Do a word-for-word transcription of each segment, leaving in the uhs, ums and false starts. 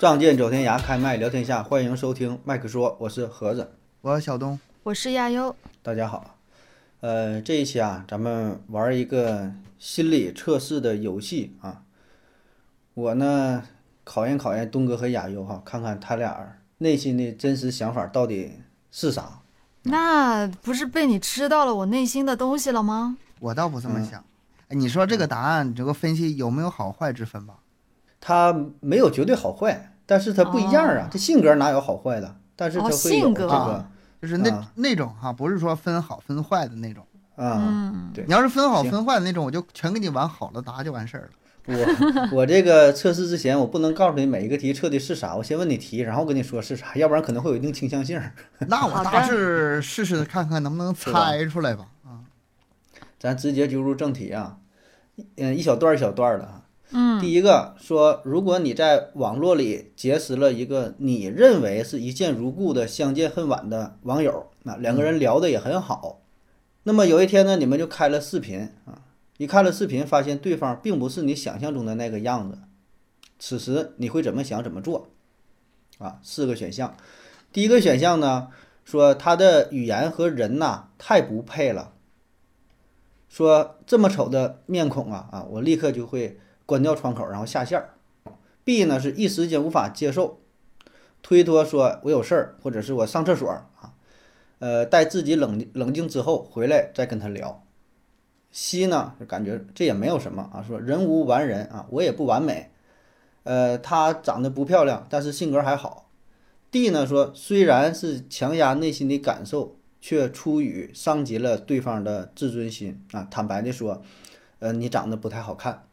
仗剑走天涯，开麦聊天下，欢迎收听麦克说，我是盒子， 我小东， 我是亚优。 大家好。呃，这一期啊，咱们玩一个心理测试的游戏啊。我呢，考验考验东哥和亚优哈，看看他俩内心的真实想法到底是啥。 那不是被你吃到了我内心的东西了吗？ 我倒不这么想。嗯哎，你说这个答案这个分析有没有好坏之分吧？ 他没有绝对好坏，但是他不一样啊。 哦、 这性格哪有好坏的？但是他会有这个， 哦、就是那、 啊、 那种哈，不是说分好分坏的那种。 啊、 嗯， 对。 你要是分好分坏的那种，我就全给你玩好了答就完事儿了。 我我这个测试之前，我不能告诉你每一个题测的是啥，我先问你题，然后跟你说是啥，要不然可能会有一定倾向性。 那我大致试试看看能不能猜出来吧。啊， 咱直接就入正题啊，嗯，一小段一小段的啊。 嗯， 第一个说，如果你在网络里结识了一个你认为是一见如故的相见恨晚的网友，那两个人聊得也很好，嗯、那么有一天呢，你们就开了视频啊，一看了视频，发现对方并不是你想象中的那个样子，此时你会怎么想怎么做？啊，四个选项。第一个选项呢，说他的语言和人呐太不配了，说这么丑的面孔啊啊，我立刻就会关掉窗口，然后下线。 B 呢是一时间无法接受，推脱说我有事儿，或者是我上厕所啊，呃，待自己冷冷静之后回来再跟他聊。C 呢就感觉这也没有什么啊，说人无完人啊，我也不完美，呃，她长得不漂亮，但是性格还好。D 呢说虽然是强压内心的感受，却出于伤及了对方的自尊心啊，坦白的说，呃，你长得不太好看。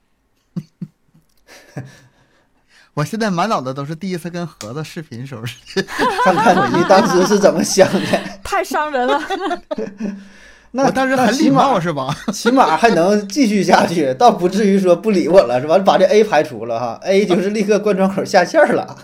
我现在满脑子都是第一次跟盒子视频时候， 看看你当时是怎么想的。 太伤人了。 那我当时很礼貌是吧？ 起码还能继续下去，倒不至于说不理我了是吧？把这 A 排除了哈 ，A 就是立刻关窗口下线了。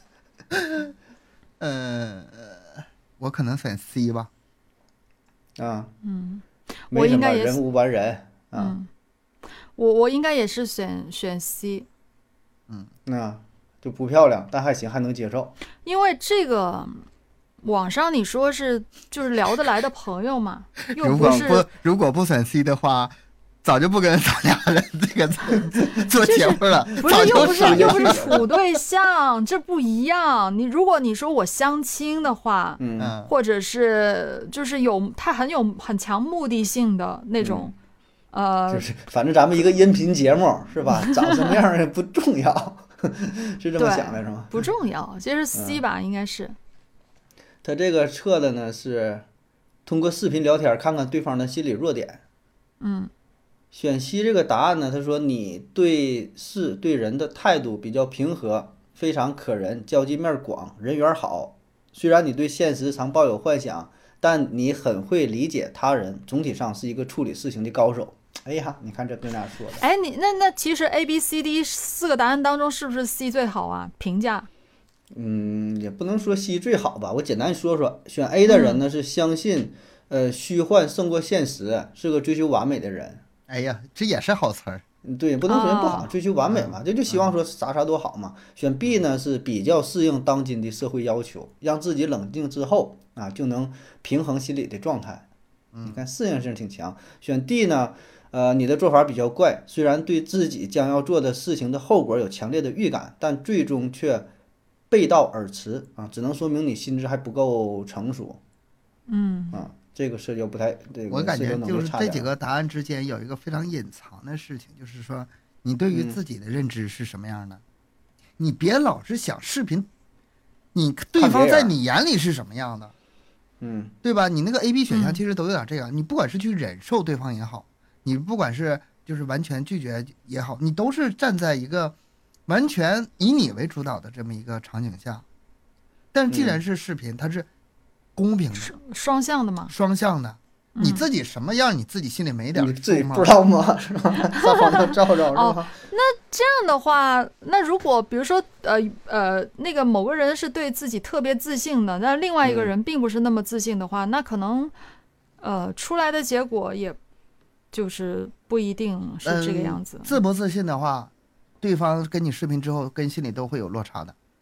呃，我可能选 C 吧。 啊， 嗯， 我应该也人无完人啊。 嗯，我我应该也是选选 C。 嗯，那就不漂亮，但还行，还能接受。 因为这个网上你说是就是聊得来的朋友嘛，又不是如果不如果不选 C 的话，早就不跟咱俩人这个做节目了。 就是、不是又不是又不是处对象，这不一样。你如果你说我相亲的话， 嗯， 或者是就是有他很有很强目的性的那种。嗯呃， 就是反正咱们一个音频节目是吧？长什么样也不重要，是这么想的是吗？ 不重要，其实 C 吧，嗯、应该是。 他这个测的呢是通过视频聊天看看对方的心理弱点。 嗯， 选 C 这个答案呢，他说你对事对人的态度比较平和，非常可人，交际面广，人缘好。虽然你对现实常抱有幻想，但你很会理解他人，总体上是一个处理事情的高手。哎呀，你看这跟俩说的。 哎，你那那其实 A B C D 四个答案当中，是不是 C 最好啊？评价？ 嗯，也不能说 C 最好吧。我简单说说，选 A 的人呢、嗯、是相信，呃，虚幻胜过现实，是个追求完美的人。 哎呀，这也是好词儿。 对，不能说人不好， 哦、 追求完美嘛，这就希望说啥啥都好嘛。选 B 呢是比较适应当今的社会要求，让自己冷静之后啊，就能平衡心理的状态。你看适应性挺强。选 D 呢？呃，你的做法比较怪，虽然对自己将要做的事情的后果有强烈的预感，但最终却背道而驰啊，只能说明你心智还不够成熟。 嗯， 啊，这个社交不太，这个我感觉就是这几个答案之间有一个非常隐藏的事情，就是说你对于自己的认知是什么样的，嗯、你别老是想视频，你对方在你眼里是什么样的， 嗯， 对吧？你那个 A B 选项其实都有点这样，嗯、你不管是去忍受对方也好。你不管是就是完全拒绝也好，你都是站在一个完全以你为主导的这么一个场景下。但既然是视频，它是公平的、 双向的嘛， 双向的。你自己什么样，你自己心里没点数吗？ 你自己不知道吗？是吧？撒谎要照照是吧？ 哦，那这样的话，那如果比如说呃呃那个某个人是对自己特别自信的，但另外一个人并不是那么自信的话，嗯、那可能呃出来的结果也。就是不一定是这个样子、 嗯。自不自信的话，对方跟你视频之后跟心里都会有落差的。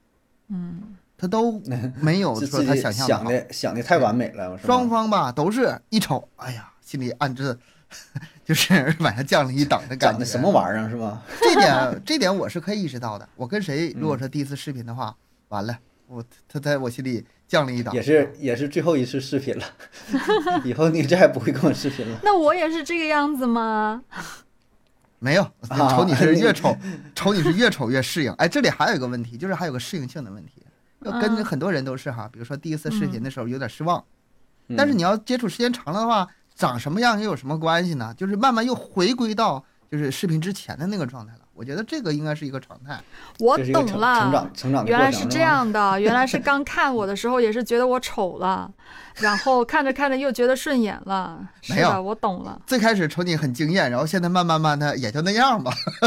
嗯， 他都没有自说他自己想想象好。 的想的太完美了，是双吗？ 方吧都是一瞅，哎呀，心里暗自就是往下降了一等的感觉。 长得什么玩意儿是吗？ 这点这点我是可以意识到的。我跟谁嗯如果说第一次视频的话，完了，我他在我心里降了一档。 也是也是最后一次视频了，以后你再也不会跟我视频了。 那我也是这个样子吗？ 没有， 啊瞅你是越丑，瞅你是越丑越适应。哎，这里还有一个问题，就是还有个适应性的问题。要跟嗯很多人都是哈，比如说第一次视频的时候有点失望， 嗯但是你要接触时间长了的话，长什么样又有什么关系呢？就是慢慢又回归到就是视频之前的那个状态了。我觉得这个应该是一个常态。 我这是一个成成懂了长，成长的原过程来是这吗？ 样的，原来是刚看我的时候也是觉得我丑了，然后看着看着又觉得顺眼了。是没有的，我懂了。 最开始瞅你很惊艳，然后现在慢慢慢的也就那样吧。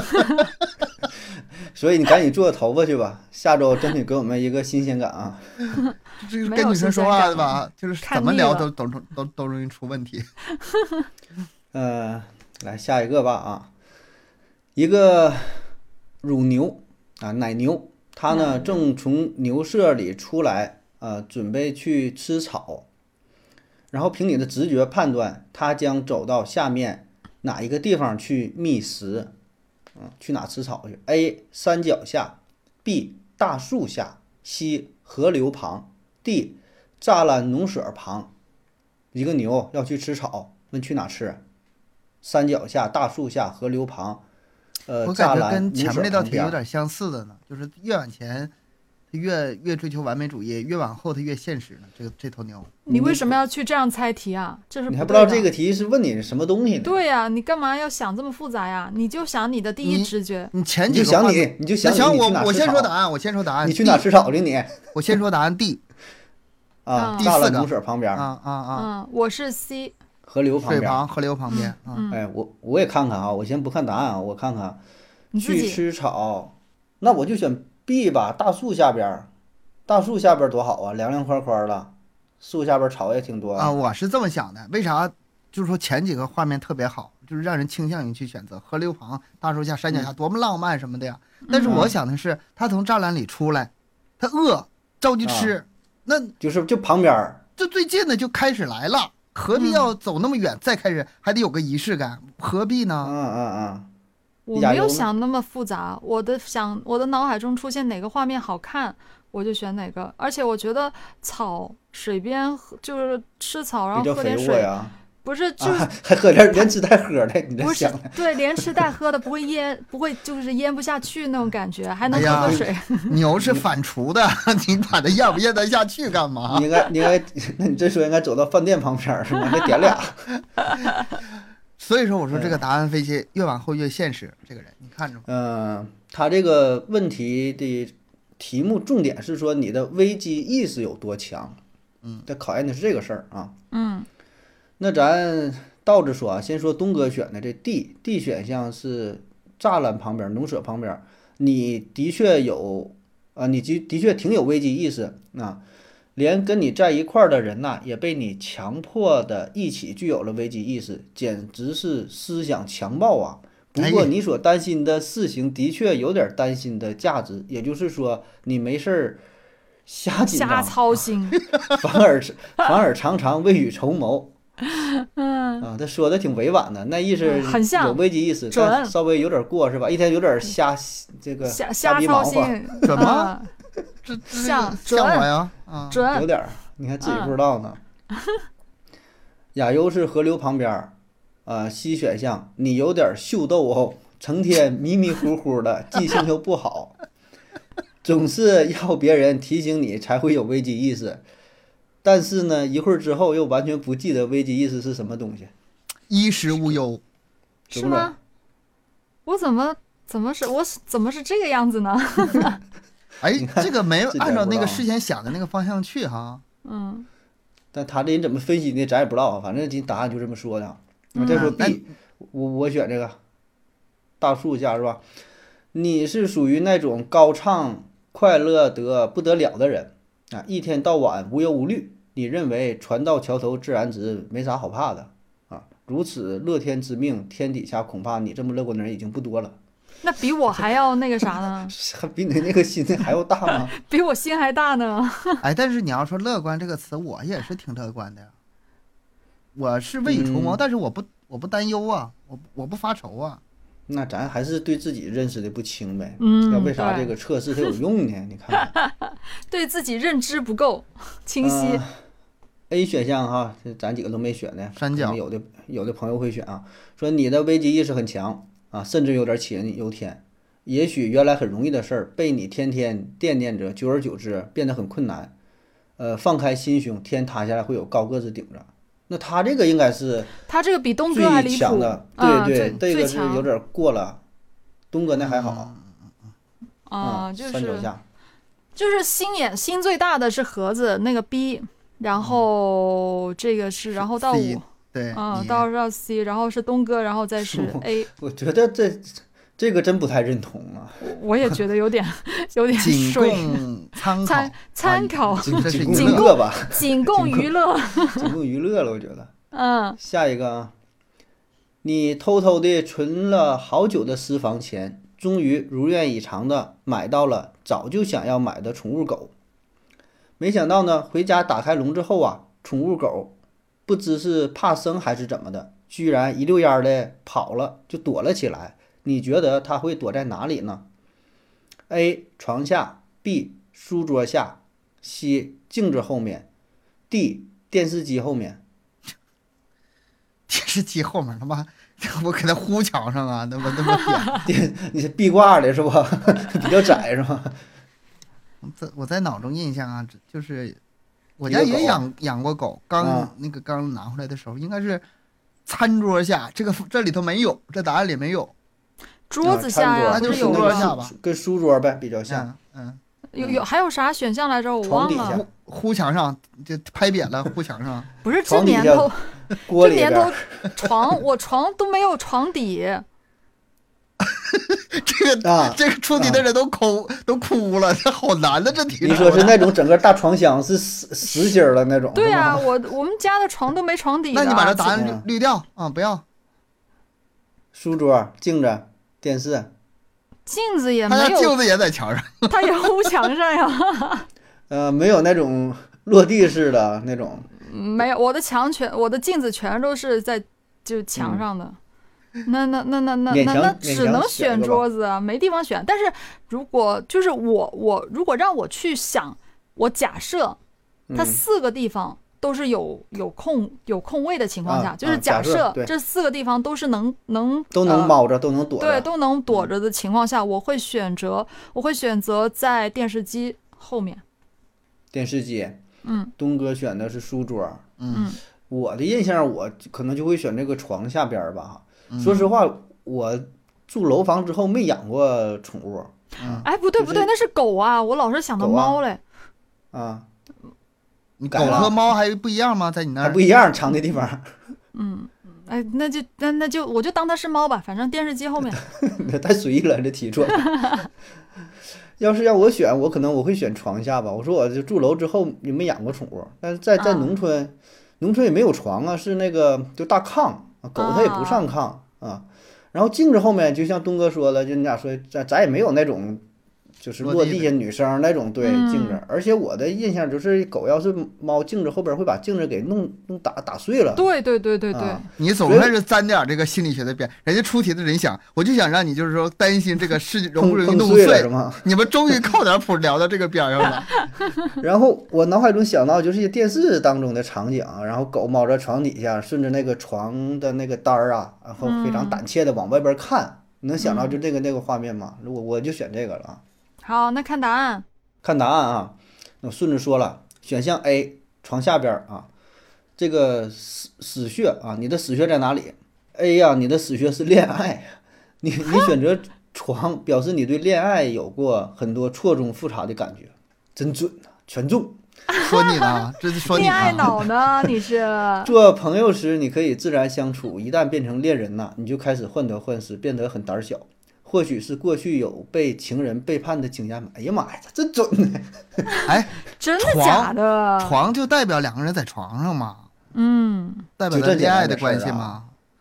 所以你赶紧做头发去吧，下周争取给我们一个新鲜感啊！ 这个没有跟女生说话新鲜感的吧，就是看腻了怎么聊都都都都容易出问题。 呃，来下一个吧啊，一个乳牛啊，奶牛，它呢奶牛正从牛舍里出来，呃，准备去吃草，然后凭你的直觉判断，它将走到下面哪一个地方去觅食？嗯，去哪吃草去？A. 山脚下 ，B. 大树下 ，C. 河流旁 ，D. 栅栏农舍旁。一个牛要去吃草，问去哪吃？山脚下、大树下、河流旁，呃， 我感觉栅栏农跟前面那道舍旁边。 题有点相似的呢，就是越往前，它越越追求完美主义，越往后它越现实呢。这个这头牛， 你为什么要去这样猜题啊？这是你还不知道对的这个题是问你什么东西呢？ 对呀、你干嘛要想这么复杂呀？你就想你的第一你直觉。 你前你几个画面就想你，你就想那行你，你去哪我我吃草先说答案，我先说答案。 你去哪 D， 吃草去你？ 我先说答案 D 啊， 嗯栅栏第四个农舍旁边， 啊啊啊， 嗯，我是 C。 河流旁边。 水旁河流旁边啊。 嗯， 哎，我我也看看啊，我先不看答案啊，我看看你自己去吃草，那我就选 B 吧，大树下边儿，大树下边儿多好啊，凉凉快快的，树下边儿草也挺多啊，我是这么想的，为啥？就是说前几个画面特别好，就是让人倾向于去选择河流旁、大树下、山脚下，多么浪漫什么的呀。但是我想的是，他从栅栏里出来，他饿，着急吃，那就是就旁边儿， 这最近的就开始来了，何必要走那么远再开始，还得有个仪式感，何必嗯呢？ 嗯嗯， 我没有亚优呢想那么复杂，我的想我的脑海中出现哪个画面好看，我就选哪个。而且我觉得草水边喝就是吃草，然比较肥后喝点水， 沃呀， 不是就是、 啊，还喝点儿连吃带喝的，你在不是想？ 对连吃带喝的，不会咽不会就是咽不下去那种感觉，还能哎呀喝喝水。 牛是反刍的，你管它咽不咽得下去干嘛你？应该，你应该，那你这时候应该走到饭店旁边儿是吗？再点俩。 所以说我说这个答案分析越往后越现实，这个人你看着吧。 嗯，他这个问题的题目重点是说你的危机意识有多强， 嗯， 这考验的是这个事儿啊。 嗯那咱倒着说啊，先说东哥选的这 D D 选项是栅栏旁边、农舍旁边，你的确有啊，你的的确挺有危机意识啊，连跟你在一块儿的人呐、也被你强迫的一起具有了危机意识，简直是思想强暴啊！不过哎呀你所担心的事情的确有点担心的价值，也就是说你没事儿瞎紧瞎张， 操心。 反而反而常常未雨绸缪。 嗯， 啊，他说的挺委婉的，那意思嗯很像有危机意识， 准但稍微有点过是吧？一天有点瞎这个瞎瞎瞎操心逼忙活，， 准吗嗯这这像像我呀啊！ 准有点儿，你还自己嗯不知道呢。亚优是河流旁边儿，啊，C 选项你有点秀逗哦，成天迷迷糊糊的，记性又不好，总是要别人提醒你才会有危机意识。但是呢，一会儿之后又完全不记得危机意识是什么东西， 衣食无忧， 是准不准？ 吗？我怎么怎么是我是怎么是这个样子呢？ 哎你，看这个没这点按照不知道那个事先想的那个方向去哈。 嗯但他这人怎么分析的，咱也不知道啊。反正这答案就这么说的。 嗯再说那 B，我我选这个大树下是吧？你是属于那种高畅、快乐得不得了的人啊，一天到晚无忧无虑。你认为船到桥头自然直，没啥好怕的啊。如此乐天知命，天底下恐怕你这么乐观的人已经不多了。 那比我还要那个啥呢？ 还比你那个心还要大吗？ 比我心还大呢。 哎，但是你要说乐观这个词，我也是挺乐观的呀。我是未雨绸缪， 嗯但是我不我不担忧啊，我我不发愁啊。 那咱还是对自己认识的不清呗。 嗯要为啥对这个测试它有用呢？你看看。 对自己认知不够清晰。 呃 A 选项哈，这咱几个都没选呢。 三角可能有的有的朋友会选啊，说你的危机意识很强啊，甚至有点杞人忧天。也许原来很容易的事儿，被你天天惦念着，久而久之变得很困难。呃，放开心胸，天塌下来会有高个子顶着。那他这个应该是他这个比东哥还最离谱强的， 啊对对， 最这个最强是有点过了。东哥那还好， 啊， 嗯就是三脚下， 就是心眼心最大的是盒子那个 B，然后这个是然后到 C 五， 对， 嗯， 你到到 C，然后是东哥，然后再是是 A， 我觉得这这个真不太认同啊。 我也觉得有点有点仅水， 供参考参参考啊这是仅供仅供娱乐吧， 仅供娱乐。 仅供娱乐了，我觉得。 嗯， 下一个啊，你偷偷的存了好久的私房钱，终于如愿以偿的买到了早就想要买的宠物狗。没想到呢，回家打开笼之后啊，宠物狗不知是怕生还是怎么的，居然一溜烟儿的跑了，就躲了起来。你觉得它会躲在哪里呢 ？A. 床下 B. 书桌下 C. 镜子后面 D. 电视机后面。 电视机后面他妈，我给他糊墙上啊，那么那么点。 你是壁挂的是吧？比较窄是吧？ 在我在脑中印象啊，就是我家一个狗也养养过狗，刚、 啊那个刚拿回来的时候，应该是餐桌下，这个这里头没有，这答案里没有。 桌子下呀， 啊餐桌不是有那就书桌下吗？ 吧跟书桌呗比较像。 嗯嗯， 有有还有啥选项来着？我忘床底下了。 糊糊墙上就拍扁了，糊墙上。 不是这床底下年头， 锅里这年头边儿床我床都没有床底。 这个、 啊， 这个出题的人都哭、都哭了，这好难的这题。 你说是那种整个大床箱是实实心儿的那种？ 对呀、 呀、 我我们家的床都没床底的。 那你把这答案嗯滤滤掉啊，不要。 书桌、镜子、电视， 镜子也他没有， 家镜子也在墙上。 它也糊墙上呀。 呃，没有那种落地式的那种。 没有，我的墙全，我的镜子全都是在就墙上的。那那那那那勉强那那勉强只能选选个吧桌子啊，没地方选。但是如果就是我我如果让我去想，我假设它嗯四个地方都是有有空有空位的情况下， 啊就是啊假设设对这四个地方都是能能都能呃猫着，都能躲着。 对，都能躲着的情况下，我会选择，我会选择在电视机后面。 电视机， 嗯东哥选的是书桌。 嗯， 我的印象，我可能就会选这个床下边儿吧。 嗯说实话，我住楼房之后没养过宠物嗯， 哎，不对就是不对，那是狗啊，我老是想到狗啊猫嘞。 啊， 你狗改了和猫还不一样吗？在你那儿还不一样，藏的地方。 嗯，哎，那就那那就我就当它是猫吧，反正电视机后面。 太随意了，这题做的。要是让我选，我可能我会选床下吧。我说我就住楼之后也没养过宠物，但是在在啊农村，农村也没有床啊，是那个就大炕，啊狗它也不上炕啊。然后镜子后面，就像东哥说了，就你俩说，咱咱也没有那种就是落地下女生那种对嗯镜子，而且我的印象就是狗要是猫镜子后边会把镜子给弄弄打打碎了。 对对对对对， 啊你总是是沾点这个心理学的边，人家出题的人想，我就想让你就是说担心这个是容不容易弄碰碰碎了是吗？ 你们终于靠点谱聊到这个边上了。 然后我脑海中想到就是一些电视当中的场景，然后狗猫在床底下，顺着那个床的那个单儿啊，然后非常胆怯的往外边看，你能想到就这个那个画面吗？如果我就选这个了啊。 好，那看答案。 看答案啊，我顺着说了，选项 A 床下边儿啊，这个死死穴啊，你的死穴在哪里？A 呀、你的死穴是恋爱，你你选择床，表示你对恋爱有过很多错综复杂的感觉，真准呐、全中。 说你呢，这是说你恋爱呢。 脑呢？你是？ 做朋友时，你可以自然相处；一旦变成恋人呐，你就开始患得患失，变得很胆小。或许是过去有被情人背叛的经验吧。哎呀妈呀，这真准呢！ 哎， 真的床假的？ 床就代表两个人在床上嘛， 嗯， 代表就这了恋爱的简单的事儿啊关系嘛。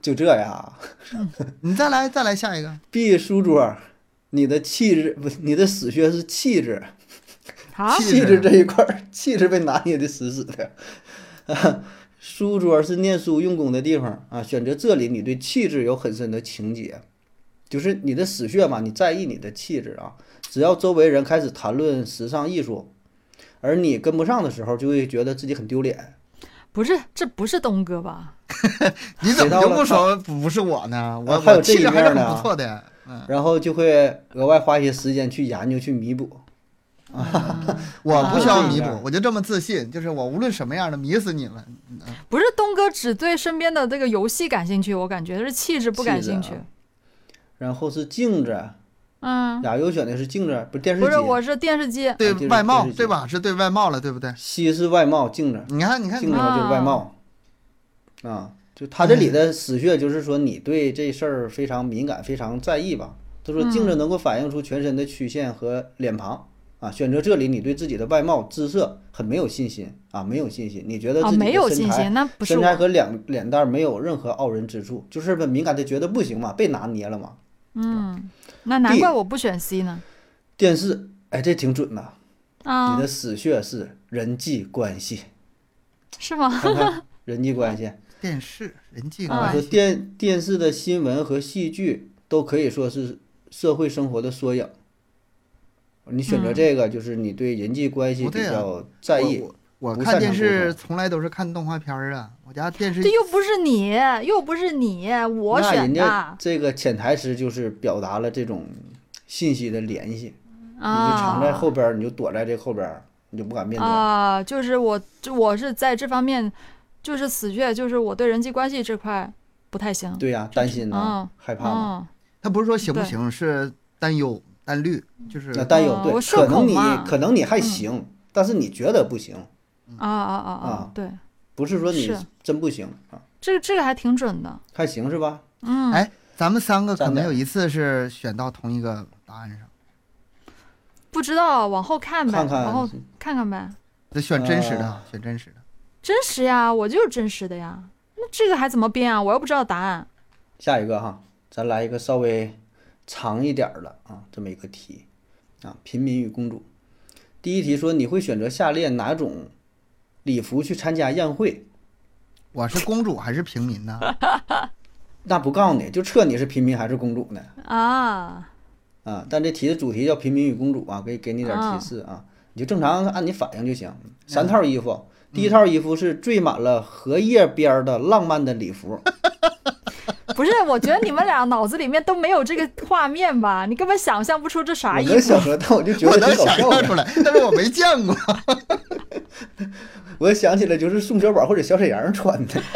就这呀。 你再来再来下一个。 B 书桌，你的气质不，你的死穴是气质， 啊， 气气质这一块儿，气质被拿捏的死死的。啊，书桌是念书用功的地方啊，选择这里，你对气质有很深的情结，就是你的死穴嘛，你在意你的气质啊。只要周围人开始谈论时尚艺术，而你跟不上的时候，就会觉得自己很丢脸。 不是，这不是东哥吧？ 你怎么就不说不是我呢？我我啊还有这一气质还是面呢很不错的。嗯， 然后就会额外花一些时间去研究、去弥补。 我不需要啊弥补，我就这么自信，就是我无论什么样的迷死你了。 不是东哥只对身边的这个游戏感兴趣，我感觉是气质不感兴趣。 气质啊然后是镜子， 嗯， 亚优选的是镜子，不是电视机。 不是，我是电视机。 对啊就是外貌电视机对吧？是对外貌了，对不对？ 西是外貌，镜子， 你看，你看， 镜子就是外貌啊。就他这里的死穴，就是说你对这事儿非常敏感、非常在意吧。他说镜子能够反映出全身的曲线和脸庞啊。选择这里，你对自己的外貌、姿色很没有信心啊，没有信心。你觉得哦， 自己没有的身材、 信心，那不是我。 身材和脸脸蛋儿没有任何傲人之处，就是很敏感的觉得不行嘛，被拿捏了嘛。 嗯，那难怪我不选 C 呢。 电视，哎，这挺准呐。 啊你的，死穴是人际关系， 是吗？ 看看人际关系。 电视人际啊啊，说关系。 电电视的新闻和戏剧都可以说是社会生活的缩影。你选择这个，就是你对人际关系比不对啊较在意。 我我我看电不擅长沟通视从来都是看动画片儿啊，我家电视这又不是你，又不是你，我那人选的家这个潜台词就是表达了这种信息的联系，你就藏在啊后边儿，你就躲在这后边儿，你就不敢面对。 啊！就是我，就我是在这方面，就是死穴，就是我对人际关系这块不太行。 对呀，担心呐嗯， 害怕嘛。 嗯他不是说行不对行，是担忧担虑，就是那担忧对， 哦我社可能你恐嘛可能你还行，但是你觉得不行， 啊啊啊啊啊！ 对， 不是说你是真不行啊， 这个这个还挺准的。 还行是吧？ 嗯， 哎，咱们三个可站点能有一次是选到同一个答案上， 不知道，往后看呗， 看看往后看看呗。 得选真实的啊， 选真实的。 真实呀，我就是真实的呀。那这个还怎么编啊？我又不知道答案。 下一个哈，咱来一个稍微长一点儿的啊，这么一个题啊，平民与公主。第一题说你会选择下列哪种礼服去参加宴会？ 我是公主还是平民呢？ 那不告诉你，就测你是平民还是公主呢？ 啊， 啊，但这题的主题叫平民与公主啊，给给你点提示啊，你就正常按你反应就行。三套衣服，第一套衣服是缀满了荷叶边儿的浪漫的礼服， 不是，我觉得你们俩脑子里面都没有这个画面吧？你根本想象不出这啥我衣服。 能想得到，我就觉得我能挺搞笑的。 想象出来，但是我没见过。 我想起来就是宋小宝或者小沈阳穿的，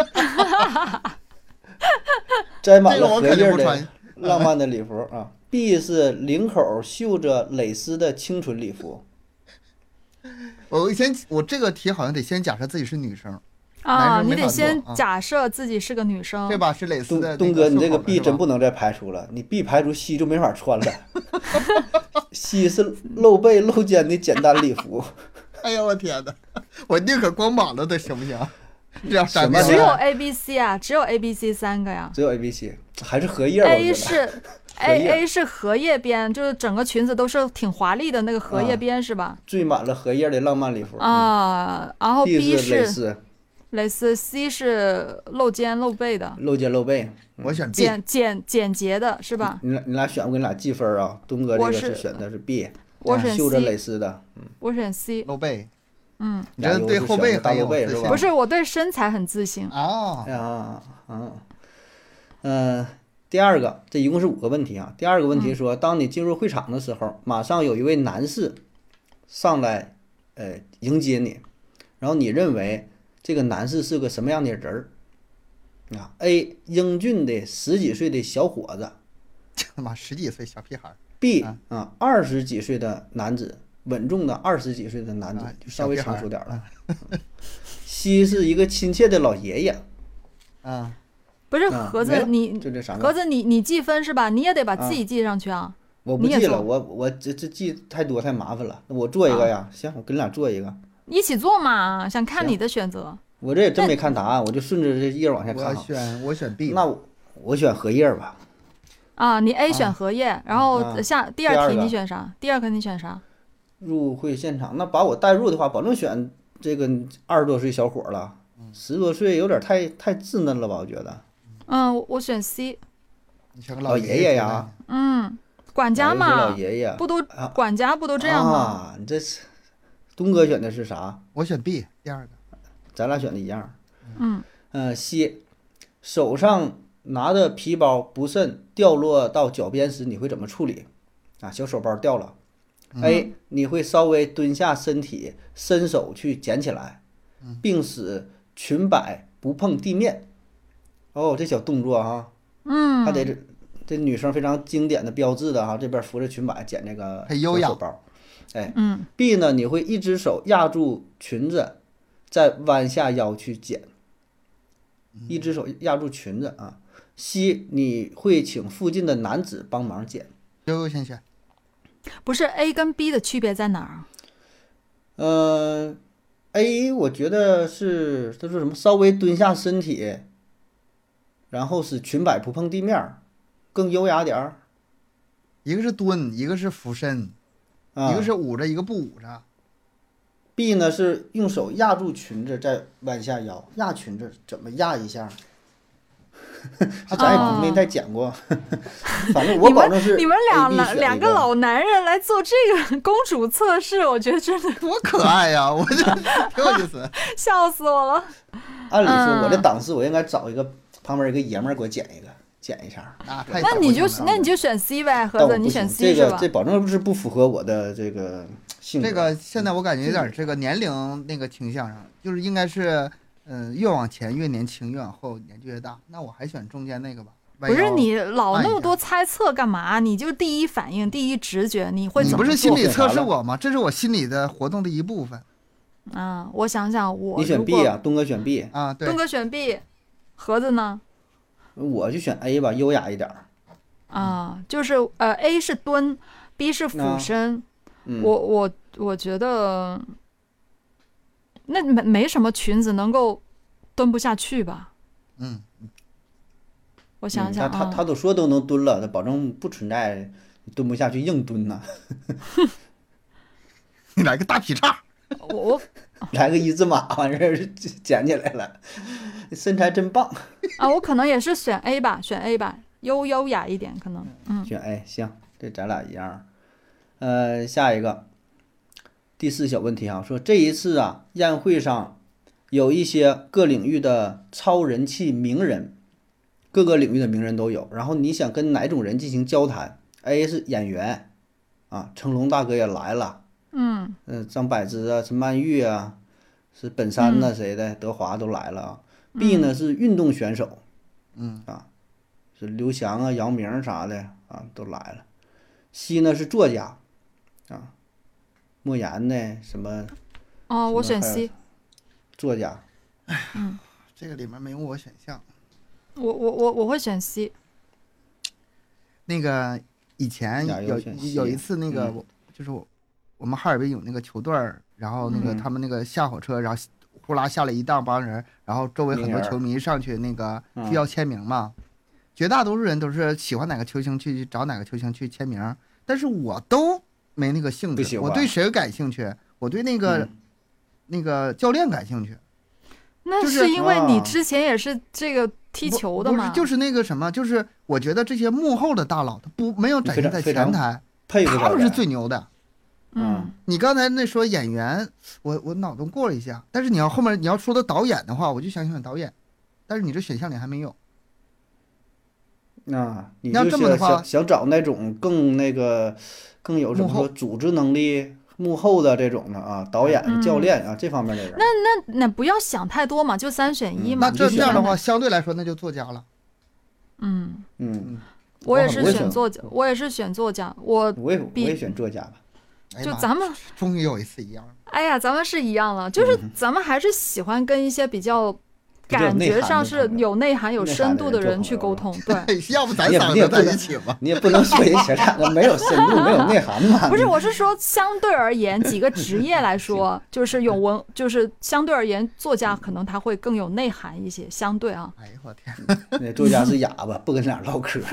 摘满这个我了荷叶的肯定不穿。 浪漫的礼服啊。B 是领口绣着蕾丝的清纯礼服， 我先，我这个题好像得先假设自己是女生，男啊， 生没法做你得先啊假设自己是个女生对。吧？是蕾丝东的。 东哥，你这个 B 真不不能再排除了，你 B 排除 C 就没法穿了。C 是露背露肩的简单礼服， 哎呀，我天哪！我宁可光膀子的行不行？这样闪什么只有电了 A、B、C 啊，只有 A、B、C 三个呀。 只有 A、B、C，还是荷叶儿。我觉 A 得是荷 A 叶 A 是荷叶边，就是整个裙子都是挺华丽的那个荷叶边是吧？ 缀满了荷叶的浪漫礼服。 啊，然后 B B 是蕾是丝， 蕾丝，C 是露肩露背的， 露肩露背。 我选 B， 简简简洁的是吧？ 你俩你俩选，我给你俩记分儿啊。东哥这个我是是选的是 B， 我选绣着蕾 C， 丝的。 我选 C。 露背。 嗯， 你这对后背大很有自信露背是吧？ 不是，我对身材很自信。 啊哎，呀啊，嗯、第二个，这一共是五个问题啊。第二个问题说，当你进入会场的时候，马上有一位男士上来，呃，迎接你，然后你认为这个男士是个什么样的人儿？啊，A 英俊的十几岁的小伙子他妈十几岁小屁孩儿 ，B 啊啊二十几岁的男子，稳重的二十几岁的男子啊， 就稍微小屁孩儿成熟点儿了。C 是一个亲切的老爷爷， 啊， 不是啊没了盒子，你就这三个盒。子你你记分是吧？你也得把自己记上去啊。 我不记了， 你也做我我这这记太多太麻烦了。我做一个呀，行，我跟你俩做一个。 一起做嘛，想看行你的选择。 我这也真没看答案，我就顺着这页往下我要看哈。 选我选 B。 那我我选荷叶吧。 啊，你 A 选啊荷叶，然后啊下第二题第二个你选啥？第二个你选啥？ 入会现场，那把我带入的话，保证选这个二十多岁小伙儿了，十多岁有点太太稚嫩了吧？我觉得。 嗯，我我选 C。 你选个老爷爷爷呀， 嗯，管家哪个是嘛老，爷爷不都啊管家不都这样吗？ 啊，你这是东哥选的是啥？ 我选 B 第二个。 咱俩选的一样。 嗯， 嗯，C，手上拿的皮包不慎掉落到脚边时，你会怎么处理？啊，小手包掉了。A，你会稍微蹲下身体，伸手去捡起来，并使裙摆不碰地面。哦，这小动作哈， 嗯， 还得这这女生非常经典的标志的哈，这边扶着裙摆捡这个很优雅小手包。哎嗯 ，B 呢，你会一只手压住裙子，再弯下腰去捡，一只手压住裙子啊。C，你会请附近的男子帮忙捡。 悠悠先选。 不是 A 跟 B 的区别在哪儿啊？ 呃，A 我觉得是他说什么稍微蹲下身体，然后使裙摆不碰地面儿，更优雅点儿一个是蹲，一个是俯身， 啊。 一个是捂着，一个不捂着。 B 呢是用手压住裙子再弯下腰，压裙子怎么压一下？这咱也哦没太讲过，反正我你们保证是你们俩 A B 男选一两个老男人来做这个公主测试，我觉得真的多可爱呀！我觉得挺有意思。 笑死我了。 按理说，我这嗯档次我应该找一个旁边一个爷们儿给我剪一个，剪一下。 啊，太那你就早那你就选 C 呗，盒子， 但我不你选行， C 是吧这个这？保证是不符合我的这个性格。 这个现在我感觉有点这个年龄那个倾向上，就是应该是，嗯、越往前越年轻，越往后年纪越大。那我还选中间那个吧。 不是你老按一下那么多猜测干嘛？你就第一反应、第一直觉，你会你不怎么做？ 是心理测做啥了试我吗？这是我心理的活动的一部分啊，我想想，我你选如 B 果啊，东哥选 B， 啊。对东，哥选 B，盒子呢？ 我就选 A 吧，优雅一点儿。 啊，就是呃，A 是蹲，B 是俯啊身。 嗯， 我我我觉得那没没什么裙子能够蹲不下去吧？ 嗯， 我想嗯想啊， 他他他都说都能蹲了，那保证不存在蹲不下去硬蹲呐。 你来个大劈叉。 我我来个一字马，完事儿捡起来了，身材真棒。 啊，我可能也是选 A 吧，选 A 吧，优优雅一点，可能嗯选 A，行，这咱俩一样。呃，下一个第四小问题啊，说这一次啊宴会上有一些各领域的超人气名人，各个领域的名人都有。然后你想跟哪种人进行交谈？A 是演员啊，成龙大哥也来了， 嗯嗯、张柏芝啊，陈曼玉啊，是本山呐、谁的，德华都来了啊。B 呢是运动选手， 嗯啊，是刘翔啊、姚明啥的啊都来了。C 呢是作家，啊，莫言呢什么哦，我选还有 C， 作家， 这个里面没有我选项。 我我我我会选 C。 那个以前有俩优选 C 有一次那个嗯我就是我我们哈尔滨有那个球队儿，然后那个嗯他们那个下火车，然后呼啦下来一大帮人，然后周围很名人儿多球迷上去那个嗯需要签名嘛。绝大多数人都是喜欢哪个球星去找哪个球星去签名，但是我都没那个兴致。 不喜欢我对谁感兴趣？我对那个、 嗯那个教练感兴趣。 那就是是因为你啊之前也是这个踢不球的嘛？ 不是，就是那个什么，就是我觉得这些幕后的大佬，他不没有展现在非常前台， 配合他们是最牛的。 嗯你刚才那说演员，我我脑中过了一下，但是你要后面你要说的导演的话，我就想选导演，但是你这选项里还没有。 啊，你要就这么的话是想想找那种更那个更有怎么幕后说组织能力、幕后的这种的啊，导演、 嗯教练啊这方面的人。 那那不要想太多嘛，就三选一嘛。 那这你这样的话， 你相对来说那就作家了。 嗯， 嗯， 我也是我也选选作家，我也是选作家，我我也我比也选作家吧。 哎呀妈呀就咱们， 终于有一次一样了。 哎呀，咱们是一样了，就是咱们还是喜欢跟一些比较感觉上是有有内涵、有深度的人去沟通。对， 要不咱仨就在一起吧？ 你也不能说人前两个没有深度、没有内涵嘛。 不是，我是说相对而言，几个职业来说，就是有文，就是相对而言，作家可能他会更有内涵一些。相对啊。 哎呦我天！ 那作家是哑巴，不跟俩唠嗑。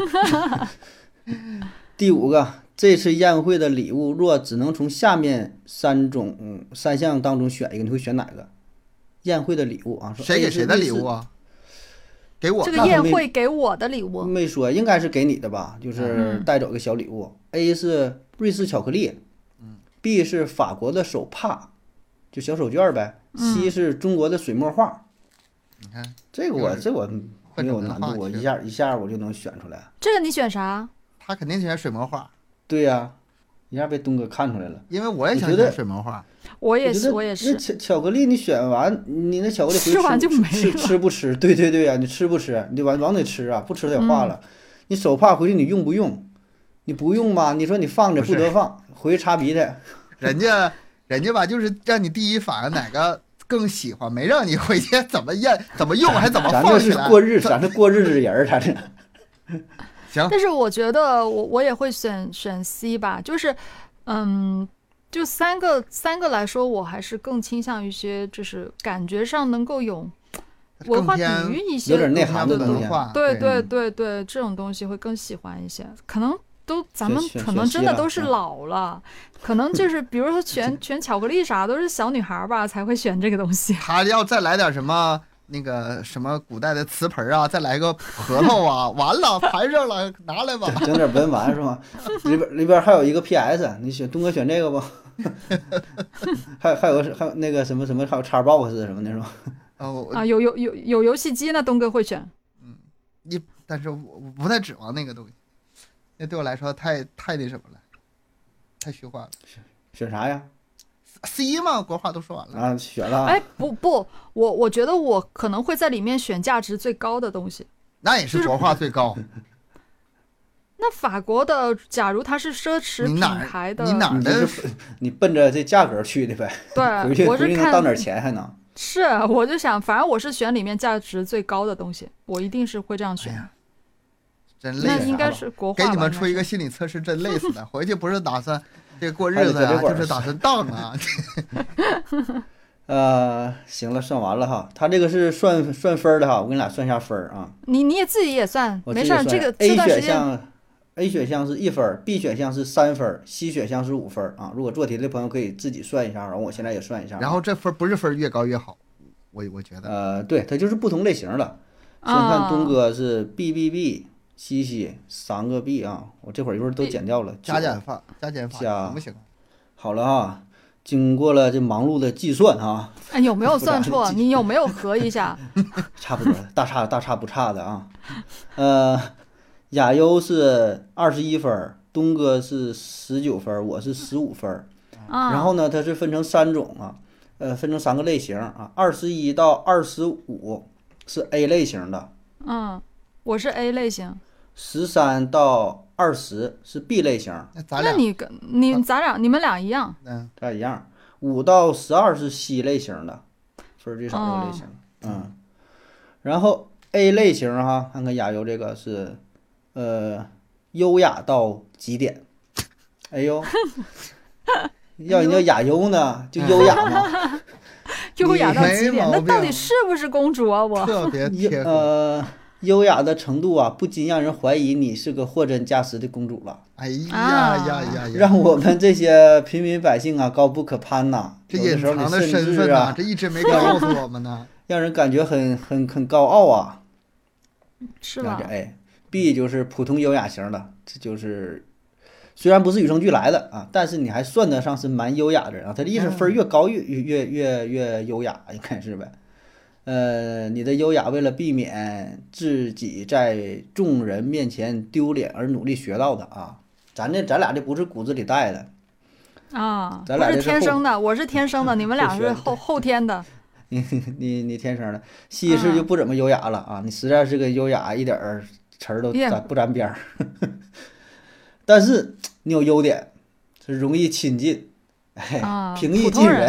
第五个，这次宴会的礼物若只能从下面三种、嗯、三项当中选一个，你会选哪个？宴会的礼物啊， 谁给谁的礼物啊？给我这个宴会给我的礼物没说，应该是给你的吧？就是带走个小礼物。嗯、A 是瑞士巧克力，嗯 B 是法国的手帕，就小手绢呗。 嗯、 C 是中国的水墨画。 你看这个我这我没有难度，我一下一下我就能选出来。 这个你选啥？ 他肯定选水墨画。 对呀、啊，一下被东哥看出来了。 因为我也想选水墨画。 我也是，我也是。 那巧巧克力你选完，你那巧克力吃完就没了。 吃吃不吃？对对对呀、啊，你吃不吃？你往往得吃啊，不吃得化了。嗯、你手帕回去你用不用？你不用吧？你说你放着不得放，回去擦鼻涕。 人家人家吧，就是让你第一反应哪个更喜欢，没让你回去怎么验、怎么用，还怎么放起来。 咱这是过日，咱是过日子人儿，咱这。 行。 但是我觉得我我也会选选 C 吧，就是嗯。就三个三个来说，我还是更倾向于一些，就是感觉上能够有文化底蕴一些， 有点内涵的东西。 对对对对，这种东西会更喜欢一些。可能都咱们可能真的都是老了，可能就是比如说选选巧克力啥，都是小女孩吧才会选这个东西。 他要再来点什么那个什么古代的瓷盆啊，再来个核桃啊，完了盘上了，拿来吧。 整点文玩是吗？里边里边还有一个 P S， 你选东哥选这个不？还还有还有那个什么什么，还有 Xbox 什么的是吧？ 哦啊，有有有有游戏机呢，东哥会选。 嗯，一但是我我不太指望那个东西，那对我来说太太那什么了，太虚幻了。 选啥呀 ？C 嘛，国画都说完了啊，选了。 哎，不不，我我觉得我可能会在里面选价值最高的东西。 那也是国画最高。 就是那法国的，假如它是奢侈品牌的， 你哪儿的？ 你奔着这价格去的呗。 对， 回去我是看能当点钱还能。 是，我就想，反正我是选里面价值最高的东西，我一定是会这样选。 哎、真累。 那应该是国画。 给你们出一个心理测试，真累死了。回去不是打算这过日子呀、啊，就是打算当啊。 呃，行了，算完了哈，他这个是算算分的哈，我给你俩算一下分啊。 你你也自己也算，没事，这个 A 选项 A 选项是一分 ，B 选项是三分 ，C 选项是五分啊。如果做题的朋友可以自己算一下，然后我现在也算一下。 然后这分不是分越高越好，我我觉得。 呃，对，它就是不同类型的。先看东哥是 B B B， 西西三个 B 啊，我这会儿一会儿都剪掉了。 加减法，加减法加行不行？ 好了啊，经过了这忙碌的计算啊， 哎，有没有算错？你有没有合一下？ 差不多，大差大差不差的啊。呃。亚优是二十一分，东哥是十九分，我是十五分。 啊、 然后呢，它是分成三种啊，呃，分成三个类型啊。二十一到二十五是 A 类型的， 嗯，我是 A 类型。 十三到二十是 B 类型。 那咱俩， 那你跟你咱俩你们俩一样， 嗯， 咱俩一样。五到十二是 C 类型的，分最少的类型，哦、嗯。然后 A 类型哈，看看亚优这个是。呃，优雅到极点，哎呦，要人叫雅优呢，就优雅嘛， 优雅到极点，那到底是不是公主啊？我特别贴合。 呃，优雅的程度啊，不禁让人怀疑你是个货真价实的公主了。 哎呀呀呀呀！ 让我们这些平民百姓啊高不可攀呐、啊。 这隐藏的身份啊，这一直没告诉我们呢， 让人感觉很很很高傲啊。 是吧？ 哎。B 就是普通优雅型的，这就是虽然不是与生俱来的啊，但是你还算得上是蛮优雅的人啊。他的意思分越高越越越越优雅，应该是呗。呃，你的优雅为了避免自己在众人面前丢脸而努力学到的啊。咱这咱俩这不是骨子里带的啊， 咱俩不是天生的，我是天生的，你们俩是后后天的。 你你你天生的，西式就不怎么优雅了啊，你实在是个优雅一点儿。词儿都沾不沾边儿，但是你有优点，是容易亲近，哎， 啊、 平易近人，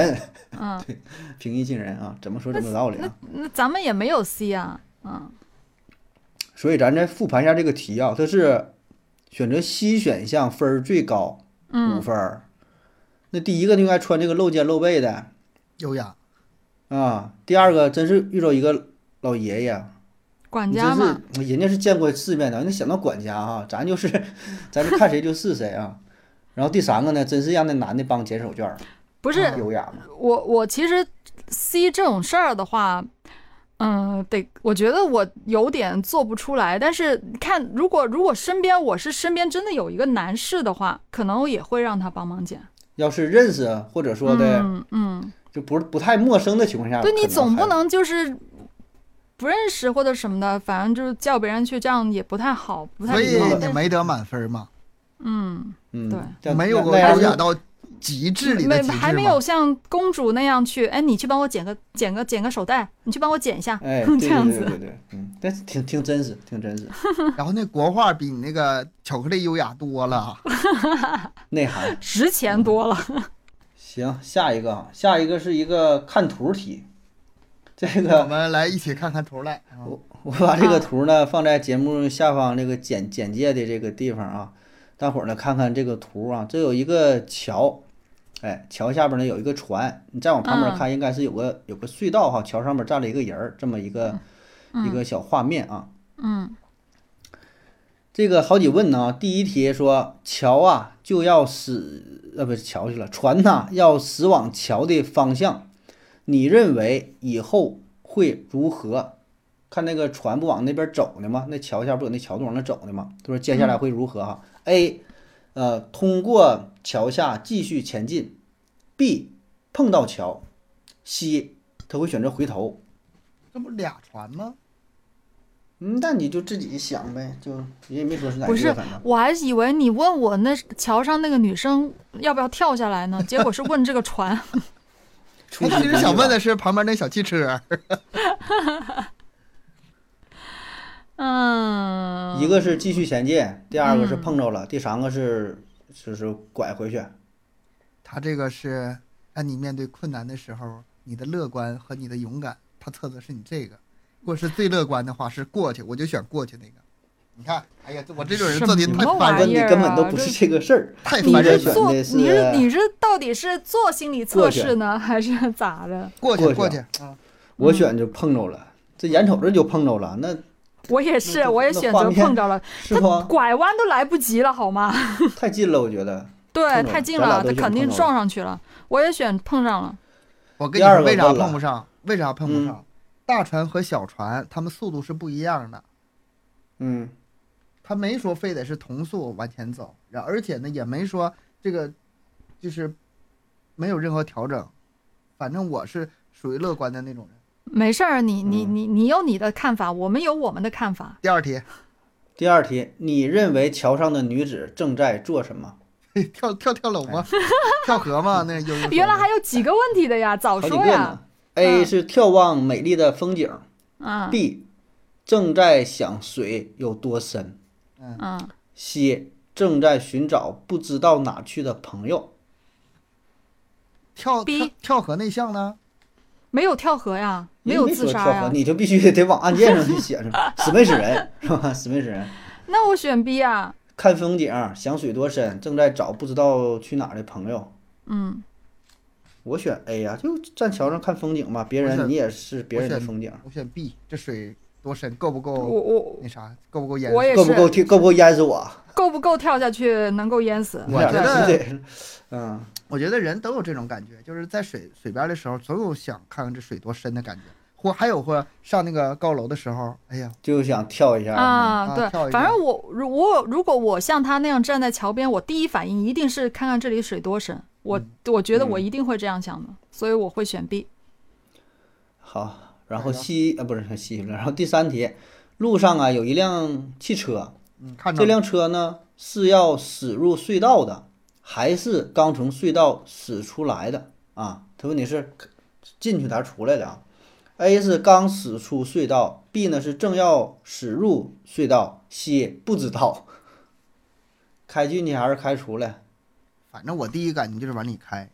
嗯， 平易近人啊，怎么说怎么有道理啊。 那咱们也没有 C 啊，嗯所以咱再复盘一下这个题啊，它是选择 C 选项分儿最高，五嗯， 分儿。那第一个就应该穿这个露肩露背的优雅， 啊，第二个真是遇到一个老爷爷， 管你真家嘛， 是人家是见过世面的，那想到管家哈、咱就是咱是看谁就是谁啊。然后第三个呢，真是让那男的帮捡手绢儿， 不是啊优雅嘛。 我我其实 C 这种事儿的话，嗯，得我觉得我有点做不出来。但是看如果如果身边我是身边真的有一个男士的话，可能我也会让他帮忙捡。 要是认识或者说的嗯嗯， 就不是不太陌生的情况下， 对可能还你总不能就是不认识或者什么的，反正就是叫别人去，这样也不太好，不太所以礼貌。 你没得满分嘛， 嗯， 嗯对这样没有过那样就优雅到极致里的没极致嘛还没有像公主那样去，哎，你去帮我剪个剪个剪个手袋，你去帮我剪一下， 哎，对这样子对对对对，嗯，但是挺挺真实，挺真实， 然后那国画比你那个巧克力优雅多了。 内涵。 值钱多了。 行，下一个啊，下一个是一个看图题，这我个们来一起看看图来。啊我把这个图呢放在节目下方这个简简介的这个地方啊，大伙儿呢看看这个图啊，这有一个桥，哎，桥下边呢有一个船，你再往旁边看，应该是有个有个隧道哈，桥上面站了一个人儿，这么一个一个小画面啊。 嗯这个好几问呢，第一题说桥啊就要驶，呃，不是桥去了，船呐、要驶往桥的方向，你认为以后会如何？看那个船不往那边走呢吗？那桥下不有那桥洞往那走呢吗？他说接下来会如何哈、a 呃，通过桥下继续前进；B 碰到桥；C 他会选择回头。 这不俩船吗？ 嗯，那你就自己想呗，就人也没说是哪不是个，反正。 我还以为你问我那桥上那个女生要不要跳下来呢，结果是问这个船。 我其实想问的是旁边那小汽车。 嗯， 一个是继续前进，第二个是碰着了，第三个是就是拐回去。 他这个是让你面对困难的时候，你的乐观和你的勇敢，他测的是你这个。如果是最乐观的话，是过去，我就选过去那个。你看，哎呀，我这种人做题太什么烦人， 问的玩意儿啊根本都不是这个事儿。 你太烦人了。 是做选的是你是你是到底是做心理测试呢，还是咋的？ 过去过过去去啊， 我选就碰着了，这眼瞅着就碰着了，那我也是， 那我也选择那画面碰着了， 是吗？ 拐弯都来不及了，好吗？ 太近了，我觉得。 对， 碰着太近了， 咱俩都他肯定选碰着了撞上去了。我也选碰上了。 我跟第二个你说为啥问了碰不上？为啥碰不上？大船和小船，它们速度是不一样的。 嗯， 他没说非得是同速往前走，然而且呢也没说这个就是没有任何调整。反正我是属于乐观的那种人。 没事儿，你你嗯你你有你的看法，我们有我们的看法。 第二题， 第二题，你认为桥上的女子正在做什么？ 跳跳跳楼吗？跳河吗？那悠悠说的原来还有几个问题的呀，早好几说呀个呢。。A 是眺望美丽的风景嗯 ，B 正在想水有多深嗯， ，C 正在寻找不知道哪去的朋友。 跳 B 跳跳河那项呢？ 没有跳河呀，没有没自杀呀说跳河，。你就必须得往案件上去写上，死没死人是吧？死没死人。 那我选 B 啊。 看风景，想水多深，正在找不知道去哪儿的朋友。 嗯， 我选 A 呀、就站桥上看风景嘛。别我选人你也是别人的我选风景， 我选 B，这水多深？够不我够我那啥？够不够淹？ 我也够不够是， 够不够淹死我？ 够不够跳下去能够淹死？ 我觉得俩必须得，嗯， 我觉得人都有这种感觉，就是在水水边的时候，总有想看看这水多深的感觉，或还有或上那个高楼的时候，哎呀， 就想跳一下。 啊，对啊跳一，下反正我如我如果我像他那样站在桥边，我第一反应一定是看看这里水多深。我我觉得我嗯一定会这样想的，所以我会选 B。 好，然后来了西啊不是西了，然后第三题，路上啊有一辆汽车， 嗯，看着这辆车呢是要驶入隧道的，还是刚从隧道驶出来的啊？他问你是进去还是出来的啊？A 是刚驶出隧道，B 呢是正要驶入隧道，C 不知道，开进去还是开出来？ 反正我第一感觉就是往里开，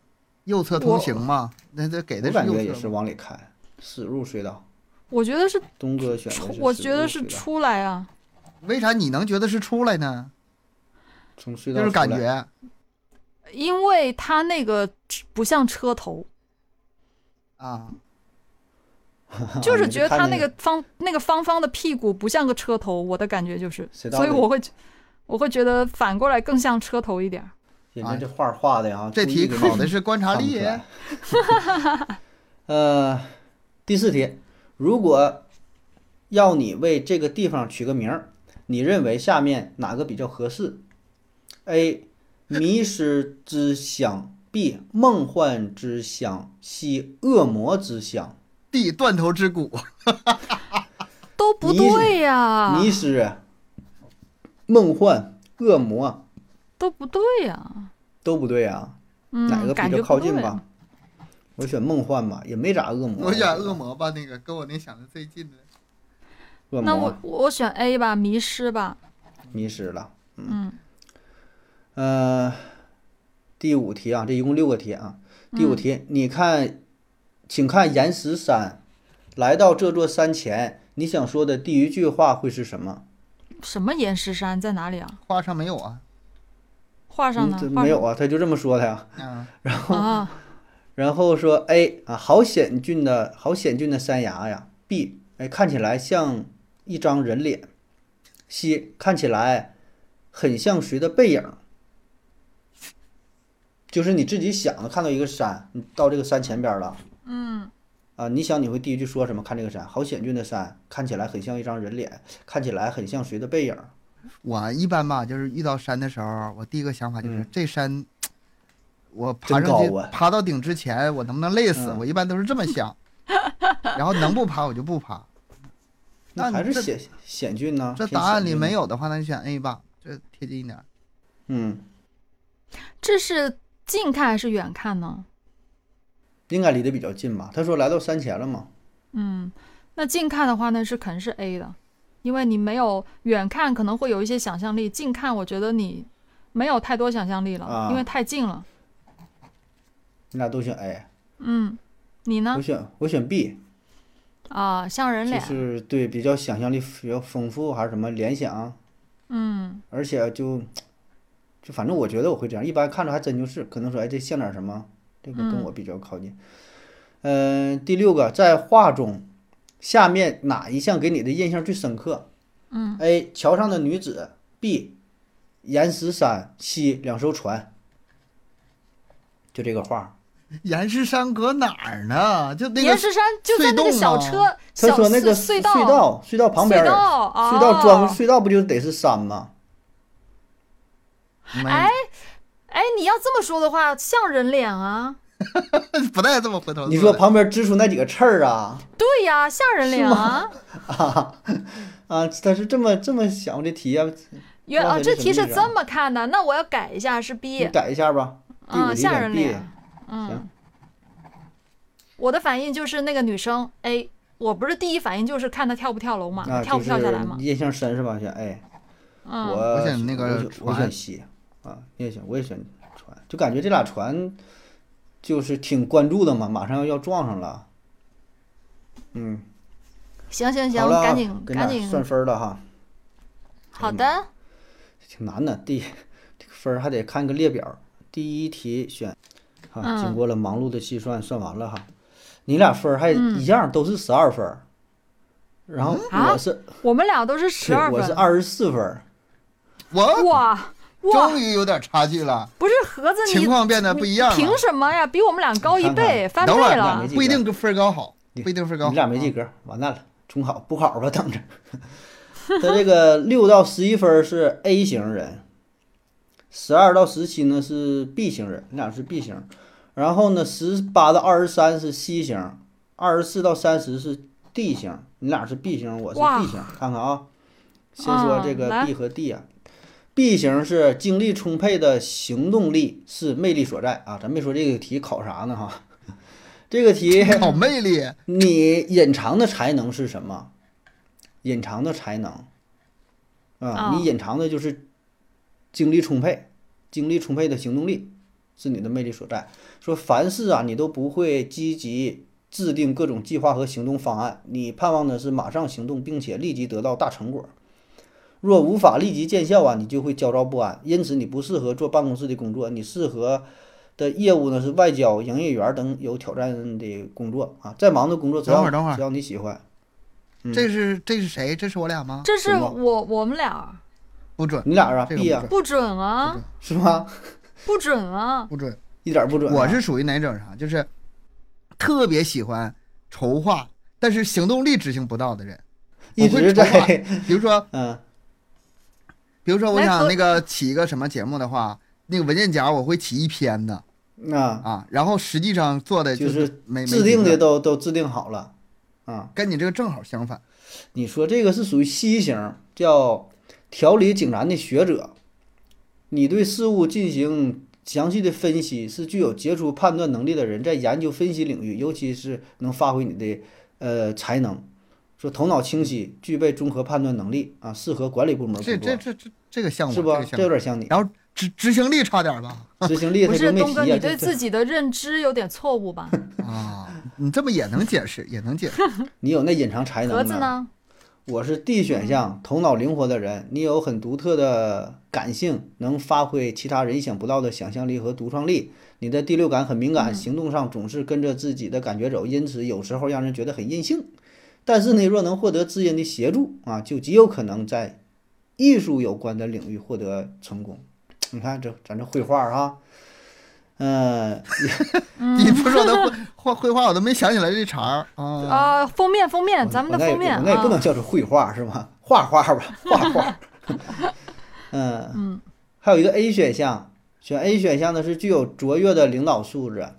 右侧通行嘛，那这给的我是右侧感觉也是嘛。 往里开，驶入隧道。 我觉得是东哥选的出， 是驶我觉得入隧道是出来啊， 为啥你能觉得是出来呢？ 从隧道就是感出来觉因为它那个不像车头， 啊， 就是你觉得它那看那个方那个方方的屁股不像个车头，我的感觉就是， 谁道理所以我会我会觉得反过来更像车头一点儿。 人家这画画的呀， 这故意给你题考的是观察力看不出。来呃，第四题，如果要你为这个地方取个名儿，你认为下面哪个比较合适？A. 迷失之乡 B. 梦幻之乡 C. 恶魔之乡。 D 断头之骨， 都不迷对呀， 迷失、梦幻、恶魔都不对呀， 都不对啊， 嗯， 哪个比感觉不较靠近对吧？我选梦幻吧，也没咋恶魔。 我选恶魔吧，那个跟我那想的最近的。 恶那魔我我选 A 吧，迷失吧， 迷失了。 嗯呃，第五题啊，这一共六个题啊。第五题，你看，请看岩石山，来到这座山前，你想说的第一句话会是什么？ 什么岩石山在哪里啊？ 画上没有啊？ 画上呢？ 嗯这画上没有啊，他就这么说的呀。 啊， 啊， 然后说 A 啊，好险峻的好险峻的山崖呀。B 哎，看起来像一张人脸。C 看起来很像谁的背影。就是你自己想的，看到一个山，你到这个山前边了， 嗯， 啊，你想你会第一句说什么？看这个山，好险峻的山，看起来很像一张人脸，看起来很像谁的背影。 我一般吧，就是遇到山的时候，我第一个想法就是、 嗯这山，我爬上去真高啊爬到顶之前，我能不能累死？ 嗯我一般都是这么想，然后能不爬我就不爬。那你这还是险险峻呢？ 这偏答案里险峻没有的话，那就选 A 吧，这贴近一点。 嗯， 这是近看还是远看呢？ 应该离得比较近吧？他说来到山前了嘛。 嗯，那近看的话呢是肯定是 A 的，因为你没有远看可能会有一些想象力，近看我觉得你没有太多想象力了， 啊因为太近了。 你俩都选 A， 嗯，你呢我？选我选 B， 啊，像人就脸。 是对比较想象力比较丰富，还是什么联想， 嗯而且就就反正我觉得我会这样，一般看着还真就是，可能说哎这像点什么，这个跟我比较靠近。嗯、第六个，在画中下面哪一项给你的印象最深刻嗯， ？A. 桥上的女子 B. 岩石山 C. 两艘船。就这个画， 岩石山搁哪儿呢？就那个岩石山就在那个小车他小说那个隧隧道隧道旁边儿， 隧道隧道专哦隧道不就得是山吗？ 没哎哎，你要这么说的话，像人脸啊。 不带这么回头。 你说旁边支出那几个刺儿啊对呀，像人脸啊。 啊啊！他是这么这么想这题啊？ 原啊， 不知道它这题是是什么意思啊这么看的，那我要改一下，是 B 你。改一下吧。第五嗯， 题选像人 B， 脸。嗯，我的反应就是那个女生 A，我不是第一反应就是看她跳不跳楼嘛， 啊， 跳不跳下来嘛就是。印象深是吧？选 A， 嗯， 我我选那个我选我船选 C 啊，你也选，我也选船，就感觉这俩船就是挺关注的嘛，马上要撞上了。嗯， 行行行好，了， 赶紧给你俩赶紧， 算分了哈， 好的。 挺难的。第这个分儿还得看个列表。第一题选啊， 嗯经过了忙碌的计算，算完了哈，你俩分儿还嗯一样，都是十二分儿。然后啊我是， 我们俩都是十对， 二分。 我是二十四分儿。 我哇哇， 终于有点差距了， 不是盒子你情况变得不一样了。 凭什么呀？比我们俩高一倍，翻倍等会儿了没。记不一定分儿高好， 你不一定分儿高好。 你俩没及格，完蛋了，重考补考吧，等着。他这个六到十一分儿是 A 型人，十二到十七呢是 B 型人，你俩是 B 型。然后呢，十八到二十三是 C 型，二十四到三十是 D 型，你俩是 B 型，我是哇 D 型。看看啊，先说这个啊来 B 和 D 啊。B 型是精力充沛的行动力是魅力所在啊，咱没说这个题考啥呢哈。这个题好魅力， 你隐藏的才能是什么？隐藏的才能啊， 哦你隐藏的就是精力充沛，精力充沛的行动力是你的魅力所在。说凡事啊，你都不会积极制定各种计划和行动方案，你盼望的是马上行动，并且立即得到大成果。若无法立即见效啊，你就会焦躁不安，因此你不适合做办公室的工作，你适合的业务呢是外交、营业员等有挑战的工作啊。再忙的工作，只要等会儿等会儿只要你喜欢。嗯这是这是谁？这是我俩吗？ 这是什么我我们俩不准， 你俩啊这个 ，B 呀、 不准啊， 是吗？ 不准啊， 不准。 一点不准啊、 我是属于哪种啥？就是特别喜欢筹划，但是行动力执行不到的人。 一直我会筹划， 在比如说， 嗯比如说我来和想那个起一个什么节目的话，那个文件夹我会起一篇的啊， 啊，然后实际上做的就是是没制定的， 没几个都都制定好了啊。 跟你这个正好相反。 你说这个是属于 C 型，叫条理井然的学者，你对事物进行详细的分析，是具有杰出判断能力的人，在研究分析领域，尤其是能发挥你的呃才能。说头脑清晰，具备综合判断能力啊，适合管理部门这工作， 这这这这个像我， 是不？ 这个像我这有点像你。 然后执执行力差点吧？ 执行力不他就没是东哥， 提呀、 你对这自己的认知有点错误吧？ 啊，你这么也能解释，也能解释。 你有那隐藏才能盒子呢？ 我是 D 选项，头脑灵活的人，你有很独特的感性，能发挥其他人意想不到的想象力和独创力。你的第六感很敏感， 嗯行动上总是跟着自己的感觉走，因此有时候让人觉得很任性。但是呢，若能获得知音的协助啊，就极有可能在艺术有关的领域获得成功。你看这咱这绘画啊，嗯、 你不说的绘画绘画，我都没想起来这茬儿啊。 啊，封面封面， 我咱们的我那也封面我那也不能啊， 叫做绘画是吧？画画吧，画画。嗯嗯， 还有一个 A 选项，选 A 选项呢是具有卓越的领导素质，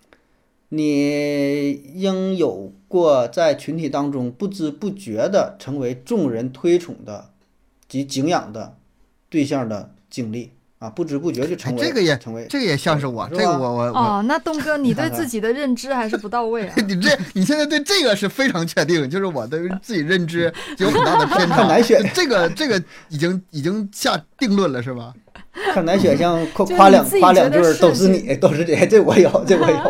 你应有过在群体当中不知不觉的成为众人推崇的及敬仰的对象的经历啊，不知不觉就成为、 哎这个也成为这个也像是我， 是吧这个我我我， 哦，那东哥，你对看看自己的认知还是不到位啊。 你这你现在对这个是非常确定，就是我对自己认知有很大的偏差。 看哪选这个这个已经已经下定论了是吧？ 看哪选项夸就是夸两你自己夸两句觉得是儿都是你，都是这，这我有，这我有。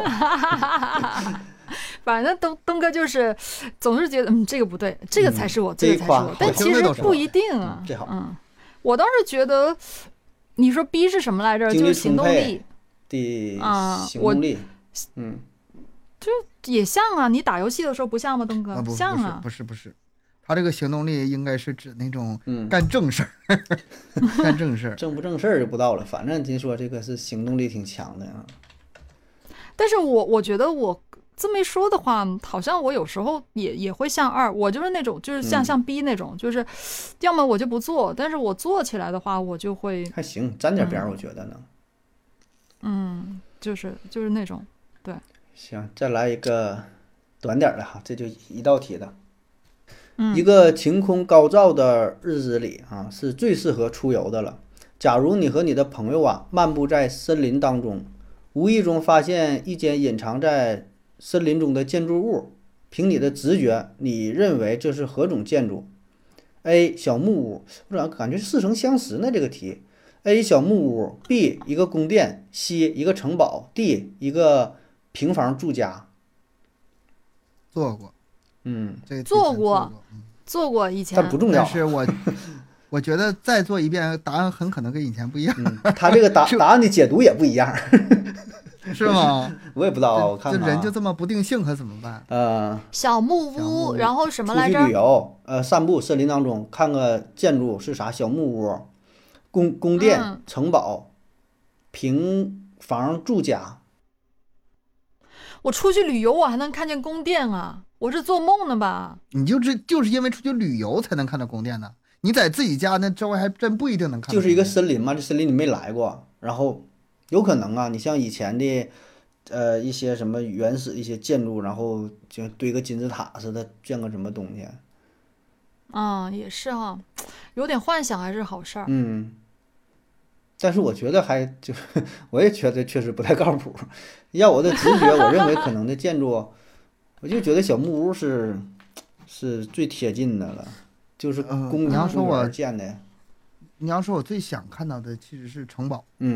反正东东哥就是总是觉得，嗯，这个不对，这个才是我， 这一夸这个才是我，但我其听着都是我实不一定啊嗯。这好嗯，我倒是觉得，你说 B 是什么来着？ 精力就是行动充沛力， 的啊我行动力，嗯， 也像啊。你打游戏的时候不像吗，东哥？ 啊不像啊。 不是不是不是，他这个行动力应该是指那种嗯干正事儿，干正事儿。 正不正事儿就不到了，反正听说这个是行动力挺强的啊。 但是我我觉得我这么一说的话，好像我有时候也也会像二，我就是那种就是像、 嗯像 B 那种，就是要么我就不做，但是我做起来的话，我就会还行，沾点边儿， 嗯我觉得能。 嗯，就是就是那种行，再来一个短点儿的哈，这就一道题的。 嗯一个晴空高照的日子里啊，是最适合出游的了。假如你和你的朋友啊漫步在森林当中，无意中发现一间隐藏在森林中的建筑物，凭你的直觉，你认为这是何种建筑 ？A. 小木屋，我咋感觉似曾相识呢？这个题。A. 小木屋 ，B. 一个宫殿 ，C. 一个城堡 ，D. 一个平房住家。 做过， 嗯， 这个做过之前过，嗯做过以前但不重要但。是我我觉得再做一遍，答案很可能跟以前不一样， 嗯，他这个答答案的解读也不一样， 是吗？ 我也不知道啊，我看看啊这人就这么不定性，可怎么办？ 呃， 小木小木屋， 屋然后什么来着出去旅？游，呃，散步森林当中看个建筑是啥？小木屋、宫宫殿、 嗯城堡、平房住家。 我出去旅游，我还能看见宫殿啊？我是做梦呢吧？ 你就是就是因为出去旅游才能看到宫殿呢。你在自己家那周围还真不一定能看到。 就是一个森林嘛，这森林你没来过，然后有可能啊，你像以前的呃一些什么原始的一些建筑，然后就堆个金字塔似的，建个什么东西。 嗯，也是哈，有点幻想还是好事儿。 嗯，但是我觉得还就我也觉得确实不太靠谱。要我的直觉，我认为可能的建筑，我就觉得小木屋是是最贴近的了，就是公嗯你要说公园我建的。 你要说我最想看到的其实是城堡， 嗯，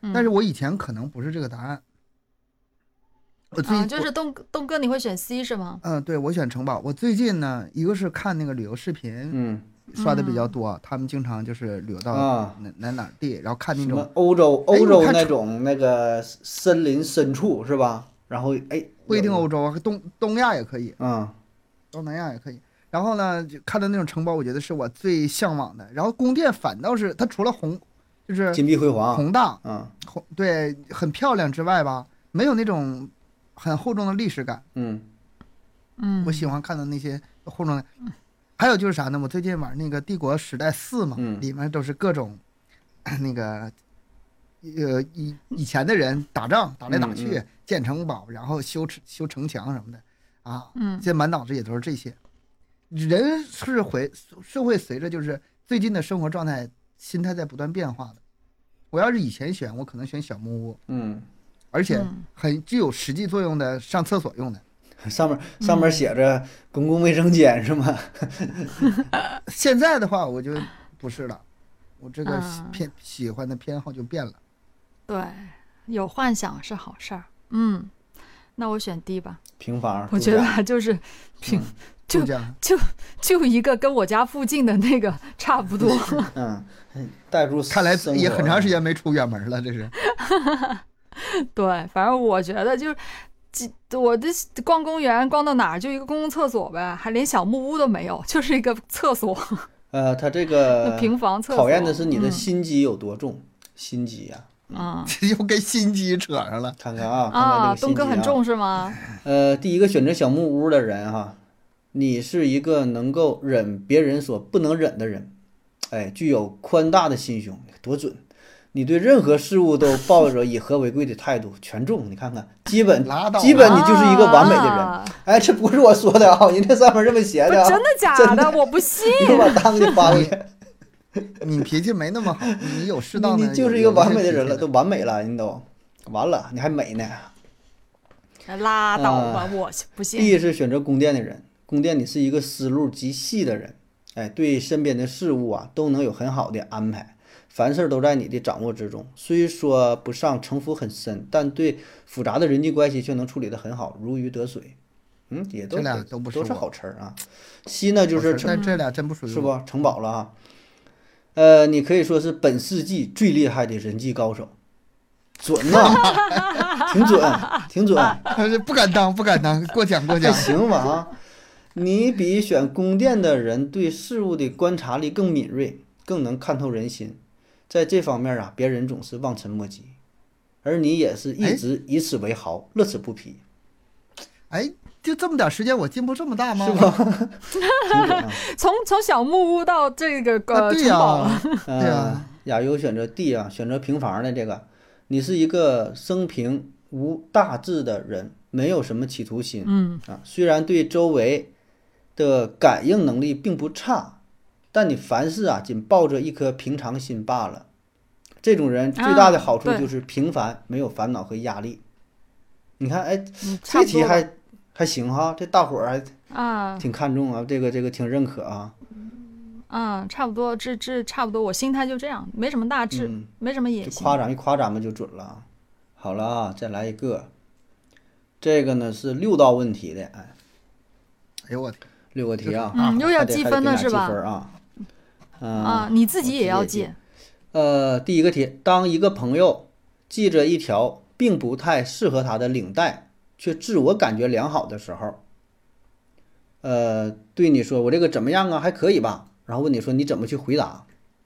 嗯但是我以前可能不是这个答案。我最啊，就是东东哥你会选 C 是吗？ 嗯、对我选城堡。我最近呢，一个是看那个旅游视频， 嗯刷的比较多，他们经常就是旅游到啊哪哪哪儿地，然后看那种什么欧洲欧哎我看洲那种那个森林深处是吧？然后哎， 不一定有欧洲啊，东东亚也可以， 嗯东南亚也可以。然后呢，就看的那种城堡，我觉得是我最向往的。然后宫殿反倒是它除了宏，就是金碧辉煌， 宏大， 嗯宏对很漂亮之外吧，没有那种很厚重的历史感。 嗯嗯， 我喜欢看的那些厚重的。还有就是啥呢？我最近玩那个《帝国时代四》嘛， 嗯里面都是各种那个呃以以前的人打仗打来打去， 嗯建城堡，然后修城修城墙什么的啊， 嗯现在满脑子也都是这些。人是会是会随着就是最近的生活状态、心态在不断变化的。我要是以前选，我可能选小木屋， 嗯， 而且嗯很具有实际作用的上厕所用的。 上面上面写着公共卫生间是吗？ 现在的话，我就不是了，我这个啊偏喜欢的偏好就变了。 对，有幻想是好事儿。嗯，那我选 D 吧。 平房， 我觉住家得就是平，就就这样， 就就一个跟我家附近的那个差不多。 嗯，带入看来生活也很长时间没出远门了，这是。 对，反正我觉得就是。这我这逛公园逛到哪儿就一个公共厕所呗，还连小木屋都没有，就是一个厕所。 呃，他这个那平房厕所考验的是你的嗯心机有多重，心机呀、 啊又跟心机扯上了。 看看啊，看看啊， 这个心机啊。 东哥很重是吗？ 呃，第一个选择小木屋的人哈，你是一个能够忍别人所不能忍的人，哎，具有宽大的心胸，多准！你对任何事物都抱着以和为贵的态度，全中。你看看，基本拉倒吧基本你就是一个完美的人。 啊哎，这不是我说的啊，人这上面这么写的啊， 不是真的假真的的？我不信。 你给我把档给发过去。 你脾气没那么好，你有适当的， 你你就是一个完美的的人了，都完美了，你都完了，你还美呢。 拉倒吧， 啊我不信。 B 是选择宫殿的人，宫殿你是一个思路极细的人，哎，对身边的事物啊都能有很好的安排，凡事都在你的掌握之中。虽说不上城府很深，但对复杂的人际关系却能处理得很好，如鱼得水。嗯，也都这俩都不是都是我好词儿啊。C 呢就是城但这俩真不属于是我。 不城堡了啊。呃，你可以说是本世纪最厉害的人际高手，准呐、挺准，挺准。 他是不敢当，不敢当，过奖过还奖。 行吧啊，你比选宫殿的人对事物的观察力更敏锐，更能看透人心。在这方面啊，别人总是望尘莫及，而你也是一直以此为豪，乐此不疲， 哎，就这么点时间，我进步这么大吗？ 是吧？挺准啊。 从从小木屋到这个呃啊对呀、 城堡了。 呃对啊， 亚优选择 D 啊，选择平房的这个，你是一个生平无大志的人，没有什么企图心， 嗯啊，虽然对周围的感应能力并不差，但你凡事啊仅抱着一颗平常心罢了。这种人最大的好处啊对就是平凡，没有烦恼和压力。你看，哎， 嗯，差不多吧这题还还行哈，这大伙儿还啊挺看重啊，这个这个挺认可啊。 啊，差不多，这这差不多，我心态就这样，没什么大志， 嗯没什么野心。 就夸咱一夸咱们就准了啊。好了啊，再来一个，这个呢是六道问题的，哎， 哎呦我天， 六个题啊， 嗯又要还得积分呢还得给俩是吧积分啊，嗯、 啊，你自己也要我记。 呃，第一个题，当一个朋友系着一条并不太适合他的领带，却自我感觉良好的时候，呃，对你说我这个怎么样啊？还可以吧？然后问你说你怎么去回答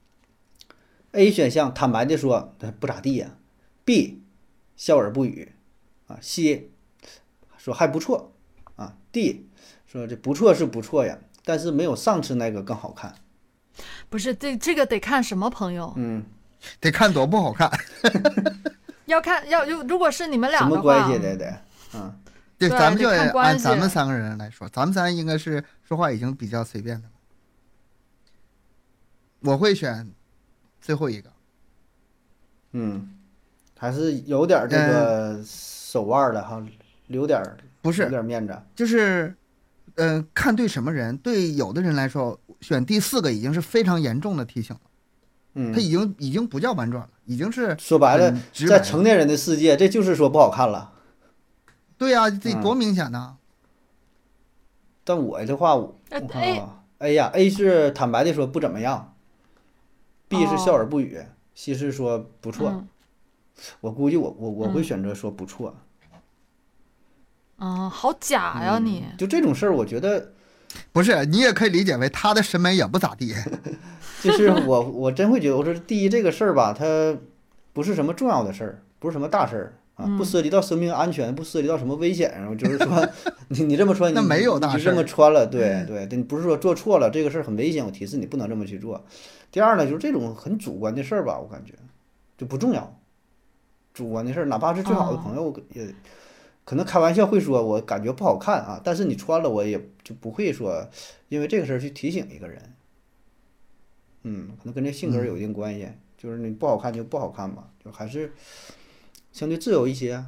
？A 选项坦白的说呃不咋地呀、B 笑而不语啊，C 说还不错啊，D 说这不错是不错呀，但是没有上次那个更好看。 不是，这这个得看什么朋友， 嗯， 得看多不好看。 要看要如如果是你们什俩的话么关系，得得，嗯。 对， 对咱们就得看关系按咱们三个人来说，咱们三应该是说话已经比较随便的了。我会选最后一个。 嗯，还是有点儿这个手腕儿的哈，留点儿不是留点儿面子。 就是，呃，看对什么人，对有的人来说，选第四个已经是非常严重的提醒了， 嗯他已经已经不叫婉转了， 已经是说白了很，直白在成年人的世界，这就是说不好看了。 对呀、这嗯多明显呐！ 但我的话，我呃我看 A 啊，A 呀，A 是坦白的说不怎么样，B 是笑而不语，C 是说不错。 嗯我估计我我我会嗯选择说不错。 啊，好假呀你！ 嗯就这种事儿，我觉得不是，你也可以理解为他的审美也不咋地。 就是我我真会觉得，我说第一这个事儿吧，它不是什么重要的事儿，不是什么大事儿啊， 嗯不涉及到生命安全，不涉及到什么危险啊。就是说，你你这么穿，你那没有大你就这事儿么穿了，对对对，你不是说做错了，这个事儿很危险，我提示你不能这么去做。第二呢，就是这种很主观的事儿吧，我感觉就不重要。主观的事儿，哪怕是最好的哦朋友，也可能开玩笑会说我感觉不好看啊，但是你穿了，我也就不会说因为这个事儿去提醒一个人。嗯，可能跟这性格有一定关系，就是你不好看就不好看吧，就还是相对自由一些。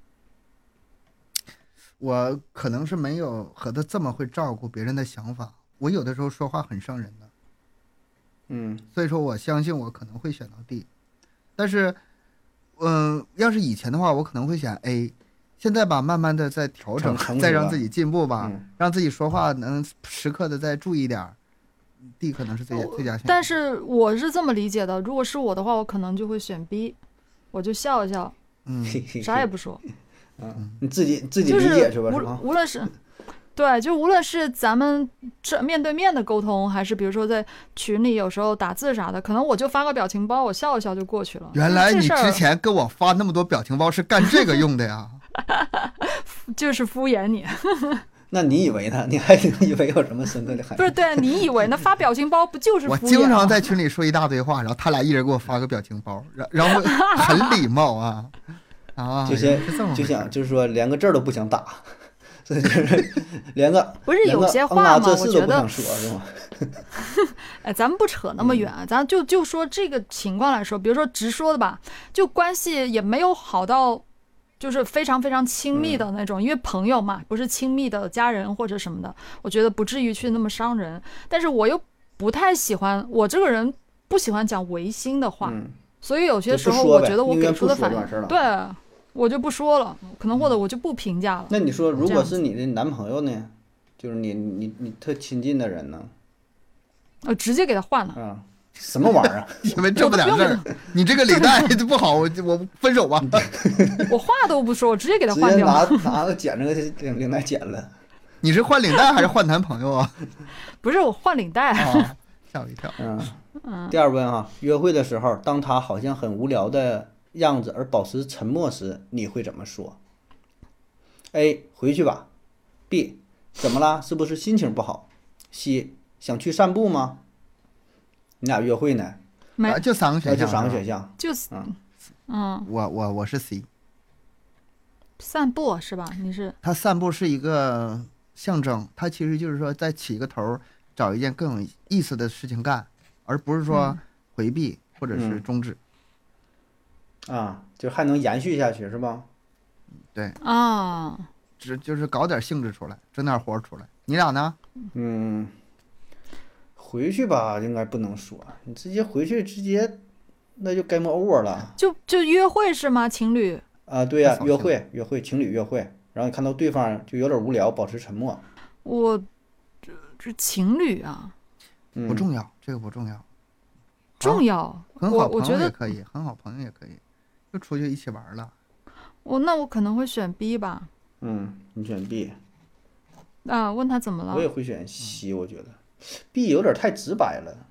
我可能是没有和他这么会照顾别人的想法，我有的时候说话很伤人的， 嗯所以说我相信我可能会选到 D。但是，嗯、要是以前的话，我可能会选 A。现在吧，慢慢的在调整成成，熟了再让自己进步吧， 嗯让自己说话能时刻的再注意点儿。D 可能是最佳最佳选择。 但是我是这么理解的，如果是我的话，我可能就会选 B，我就笑一笑， 嗯， 啥也不说， 嗯，你自己自己就是理解去吧，是吧无？无论是。对，就无论是咱们这面对面的沟通，还是比如说在群里有时候打字啥的，可能我就发个表情包，我笑一笑就过去了。 原来你这事儿之前跟我发那么多表情包是干这个用的呀？ 就是敷衍你， 那你以为呢？你还以为有什么深刻的含义？ 不是？对，你以为那发表情包不就是敷我衍吗？ 经常在群里说一大堆话，然后他俩一人给我发个表情包，然然后很礼貌啊啊， 就原来先是这么回事就想就是说连个字儿都不想打，所以就是连个不是连个有些嗯啊话嘛这事都不我觉得想说，是吗？ 哎，咱们不扯那么远，咱就就说这个情况来说，比如说直说的吧，就关系也没有好到就是非常非常亲密的那种，因为朋友嘛，不是亲密的家人或者什么的，我觉得不至于去那么伤人。但是我又不太喜欢，我这个人不喜欢讲违心的话， 嗯， 所以有些时就不说呗候我觉得我宁愿不给出的反应说就完事儿了， 对我就不说了，可能或者我就不评价了。 那你说，如果这样是你的男朋友呢？就是你你你特亲近的人呢？ 呃，直接给他换了。 啊，什么玩意儿啊？ 因为这么点事儿，你这个领带不好，我我分手吧。 我话都不说，我直接给他直接换掉了。 拿拿个剪子给领领带剪了。 你是换领带还是换男朋友啊？ 不是我换领带， 啊，吓我一跳。 嗯，第二问哈，约会的时候，当他好像很无聊的样子而保持沉默时，你会怎么说？A. 回去吧。B. 怎么啦？是不是心情不好？C. 想去散步吗？你俩约会呢？ 没啊，就三个那选项。 就三个选项。 项。 就是嗯嗯， 我我我是 C， 散步是吧？你是他散步是一个象征，他其实就是说再起个头儿，找一件更有意思的事情干，而不是说回避或者是嗯终止。 啊，就还能延续下去是吧？ 对， 啊， 只就是搞点兴致出来，整点活儿出来。你俩呢？ 嗯，回去吧，应该不能说，你直接回去直接那就 game over 了。 就就约会是吗？情侣？ 啊，对呀、 太扫兴约会约会情侣约会，然后你看到对方就有点无聊，保持沉默。 我这这情侣啊， 嗯， 不重要，这个不重要。 重要。 很好朋我我觉得友也可以，很好朋友也可以，就出去一起玩了。 我那我可能会选 B 吧。 嗯，你选 B， 啊，问他怎么了我？也会选 C，我觉得 B 有点太直白了。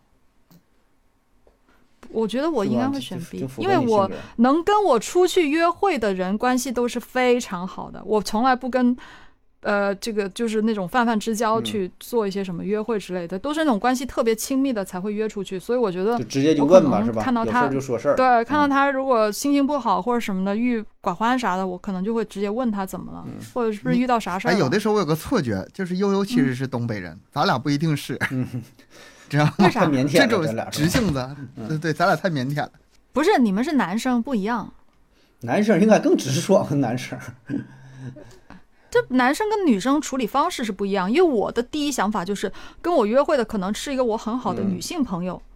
我觉得我是应吧就就， 该会选 B， 就符合因为我你性格能跟我出去约会的人关系都是非常好的，我从来不跟。呃，这个就是那种泛泛之交嗯去做一些什么约会之类的，都是那种关系特别亲密的才会约出去，所以我觉得就直接就我可问吧， 能是吧？有事看到他儿就说事儿。 对，看到嗯他如果心情不好或者什么的，郁寡欢啥的，我可能就会直接问他怎么了， 嗯或者是不是遇到啥事儿哎， 了。 有的时候我有个错觉，就是悠悠其实是东北人，咱俩不一定是， 嗯， 知道吗？ 为啥太？腼腆了， 这种咱俩直性子，对对，咱俩太腼腆了。 不是你们是男生不一样， 男生应该更直爽，男生。 这男生跟女生处理方式是不一样。因为我的第一想法就是，跟我约会的可能是一个我很好的嗯女性朋友，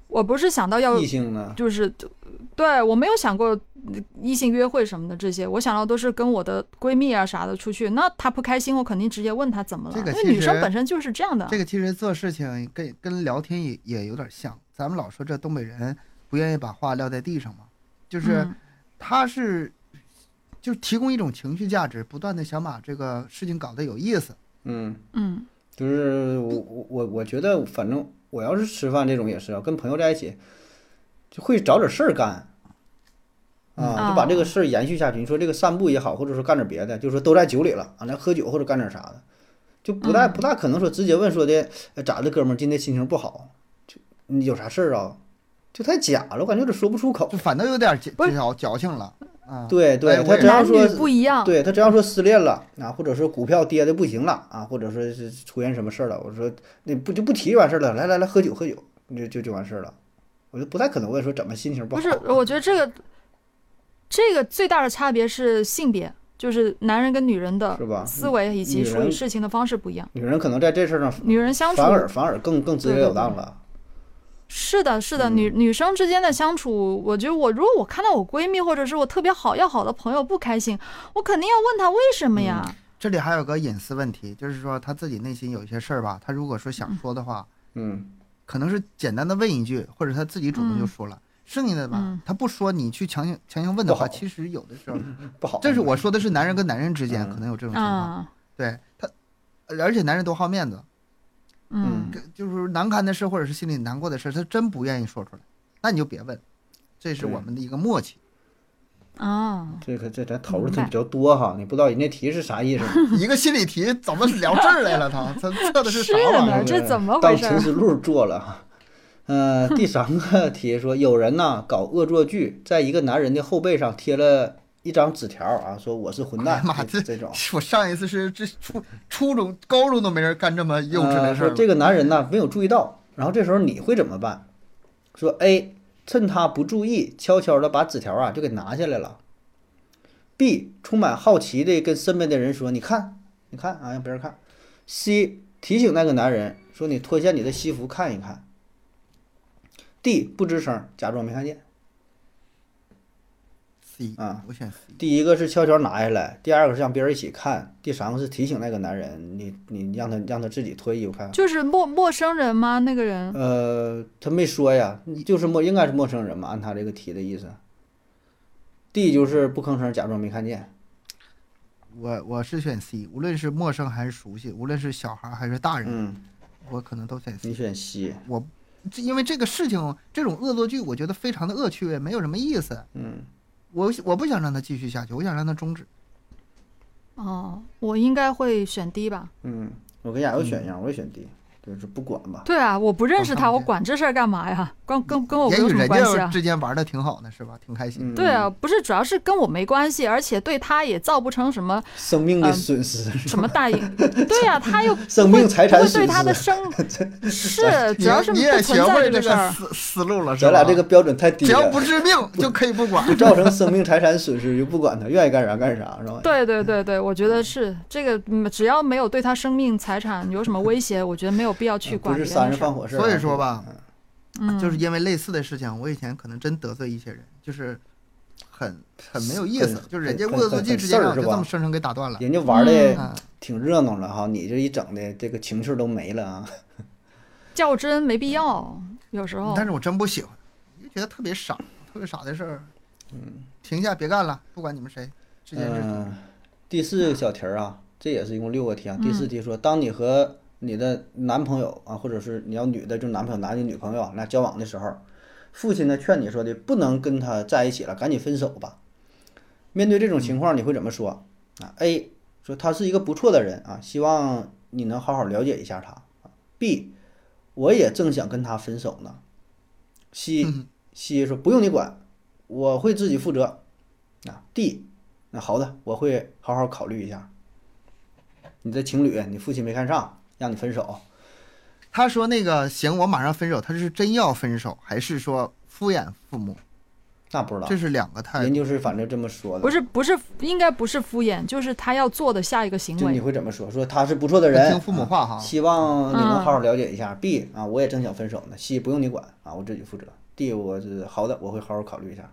我不是想到要异性呢？ 就是对我没有想过异性约会什么的这些，我想到都是跟我的闺蜜啊啥的出去，那她不开心，我肯定直接问她怎么了， 这个因为女生本身就是这样的。 这个其实做事情跟跟聊天也也有点像，咱们老说这东北人不愿意把话撂在地上嘛，就是嗯他是就是提供一种情绪价值，不断的想把这个事情搞得有意思。 嗯， 嗯就是我我我我觉得，反正我要是吃饭这种也是啊，跟朋友在一起就会找点事儿干。啊，就把这个事儿延续下去。你说这个散步也好，或者说干点别的，就是说都在酒里了啊，那喝酒或者干点啥的，就不大不大可能说直接问说的，哎咋的，哥们儿今天心情不好，就你有啥事儿啊？就太假了，我感觉有点说不出口。 就反倒有点矫不是矫矫情了啊。 对对， 哎我也他只要男说女不一样。 对他只要说失恋了啊，或者说股票跌的不行了啊，或者说是出现什么事儿了，我说那不就不提就完事儿了，来来来喝酒喝酒，就就就完事儿了。我就不太可能问说怎么心情不好。 不是，我觉得这个这个最大的差别是性别，就是男人跟女人的是吧思维以及处理女人事情的方式不一样。 女人可能在这事儿上女人相处反而反而更更直截了当了。 是的，是的， 嗯女女生之间的相处，我觉得我如果我看到我闺蜜或者是我特别好要好的朋友不开心，我肯定要问她为什么呀？ 这里还有个隐私问题，就是说他自己内心有一些事儿吧，他如果说想说的话， 嗯， 可能是简单的问一句，或者他自己主动就说了。剩下的吧， 嗯他不说，你去强行强行问的话， 不好其实有的时候， 不好。 这是我说的是男人跟男人之间嗯可能有这种情况。 啊， 对他，而且男人都好面子， 嗯就是难堪的事或者是心里难过的事，他真不愿意说出来，那你就别问，这是我们的一个默契。 啊， 这个这咱讨论的比较多哈，你不知道人家题是啥意思。 一个心理题怎么聊这儿来了？他他测的是啥是呢， 玩意儿？ 这怎么回当事陈思路做了哈。呃，第三个题说，有人呐搞恶作剧，在一个男人的后背上贴了一张纸条啊，说我是混蛋， 哎呀妈这这这种。 我上一次是这初初中、高中都没人干这么幼稚的事儿了。 呃说这个男人呢没有注意到，然后这时候你会怎么办？说 A 趁他不注意，悄悄的把纸条啊就给拿下来了。B 充满好奇的跟身边的人说：“你看，你看啊，让别人看。” C 提醒那个男人说：“你脱下你的西服看一看。” D 不吱声，假装没看见。 C 啊， 我选 C。 第一个是悄悄拿下来，第二个是让别人一起看，第三个是提醒那个男人，你你让他让他自己脱衣服看。 就是陌陌生人吗？那个人呃，他没说呀，就是陌应该是陌生人嘛，按他这个题的意思。D 就是不吭声，假装没看见。 我我是选 C，无论是陌生还是熟悉，无论是小孩还是大人， 嗯， 我可能都选 C。 你选 C。 我这因为这个事情，这种恶作剧，我觉得非常的恶趣味，没有什么意思。 嗯， 我我不想让他继续下去，我想让他终止。 哦，我应该会选 D 吧？ 嗯，我跟雅有选一样，我也选 D，就是不管吧。 对啊，我不认识他， 我看不见我管这事儿干嘛呀？关跟跟我也许有什么人家关系啊？ 之间玩的挺好的，是吧？挺开心。 嗯， 对啊，，不是，主要是跟我没关系，而且对他也造不成什么生命的损失， 什么大影。对呀、他又生命财产不会损对他的失。 生是， 你主要是不你也学存在会这个这个事儿。 思思路了，是吧？ 咱俩这个标准太低了， 只要不致命就可以不管。 不造成生命财产损失就不管他，愿意干啥干啥，是吧？ 对对对对，我觉得是这个，嗯只要没有对他生命财产有什么威胁，我觉得没有必要去不管别人的事儿。 是杀人放火事儿啊。 所以说吧， 嗯， 就是因为类似的事情，我以前可能真得罪一些人，就是很很没有意思， 很就是人家很恶作剧之间让我很事儿是吧就这么生生给打断了。 人家玩的嗯， 挺热闹了哈，你这一整的这个情趣都没了啊。 较真没必要，有时候。 但是我真不喜欢，就觉得特别傻，特别傻的事儿。嗯，停下，别干了，不管你们谁之间是。 嗯，第四个小题儿啊，这也是一共六个题啊。 嗯第四题说，当你和你的男朋友啊，或者是你要女的，就男朋友拿你女朋友那交往的时候，父亲呢劝你说的不能跟他在一起了，赶紧分手吧。面对这种情况，你会怎么说啊？A 说他是一个不错的人啊，希望你能好好了解一下他。B 我也正想跟他分手呢。C 嗯 C 说不用你管，我会自己负责。啊 D 那好的，我会好好考虑一下。你的情侣，你父亲没看上，让你分手。 他说那个行，我马上分手，他是真要分手，还是说敷衍父母？ 那不知道， 这是两个态研度。 究是反正这么说的。 不是不是，应该不是敷衍，就是他要做的下一个行就你为。 会怎么说？说他是不错的人， 听父母话哈啊希望你能好好了解一下。B 啊，我也正想分手呢。C 不用你管啊，我自己负责。D 我是好的，我会好好考虑一下。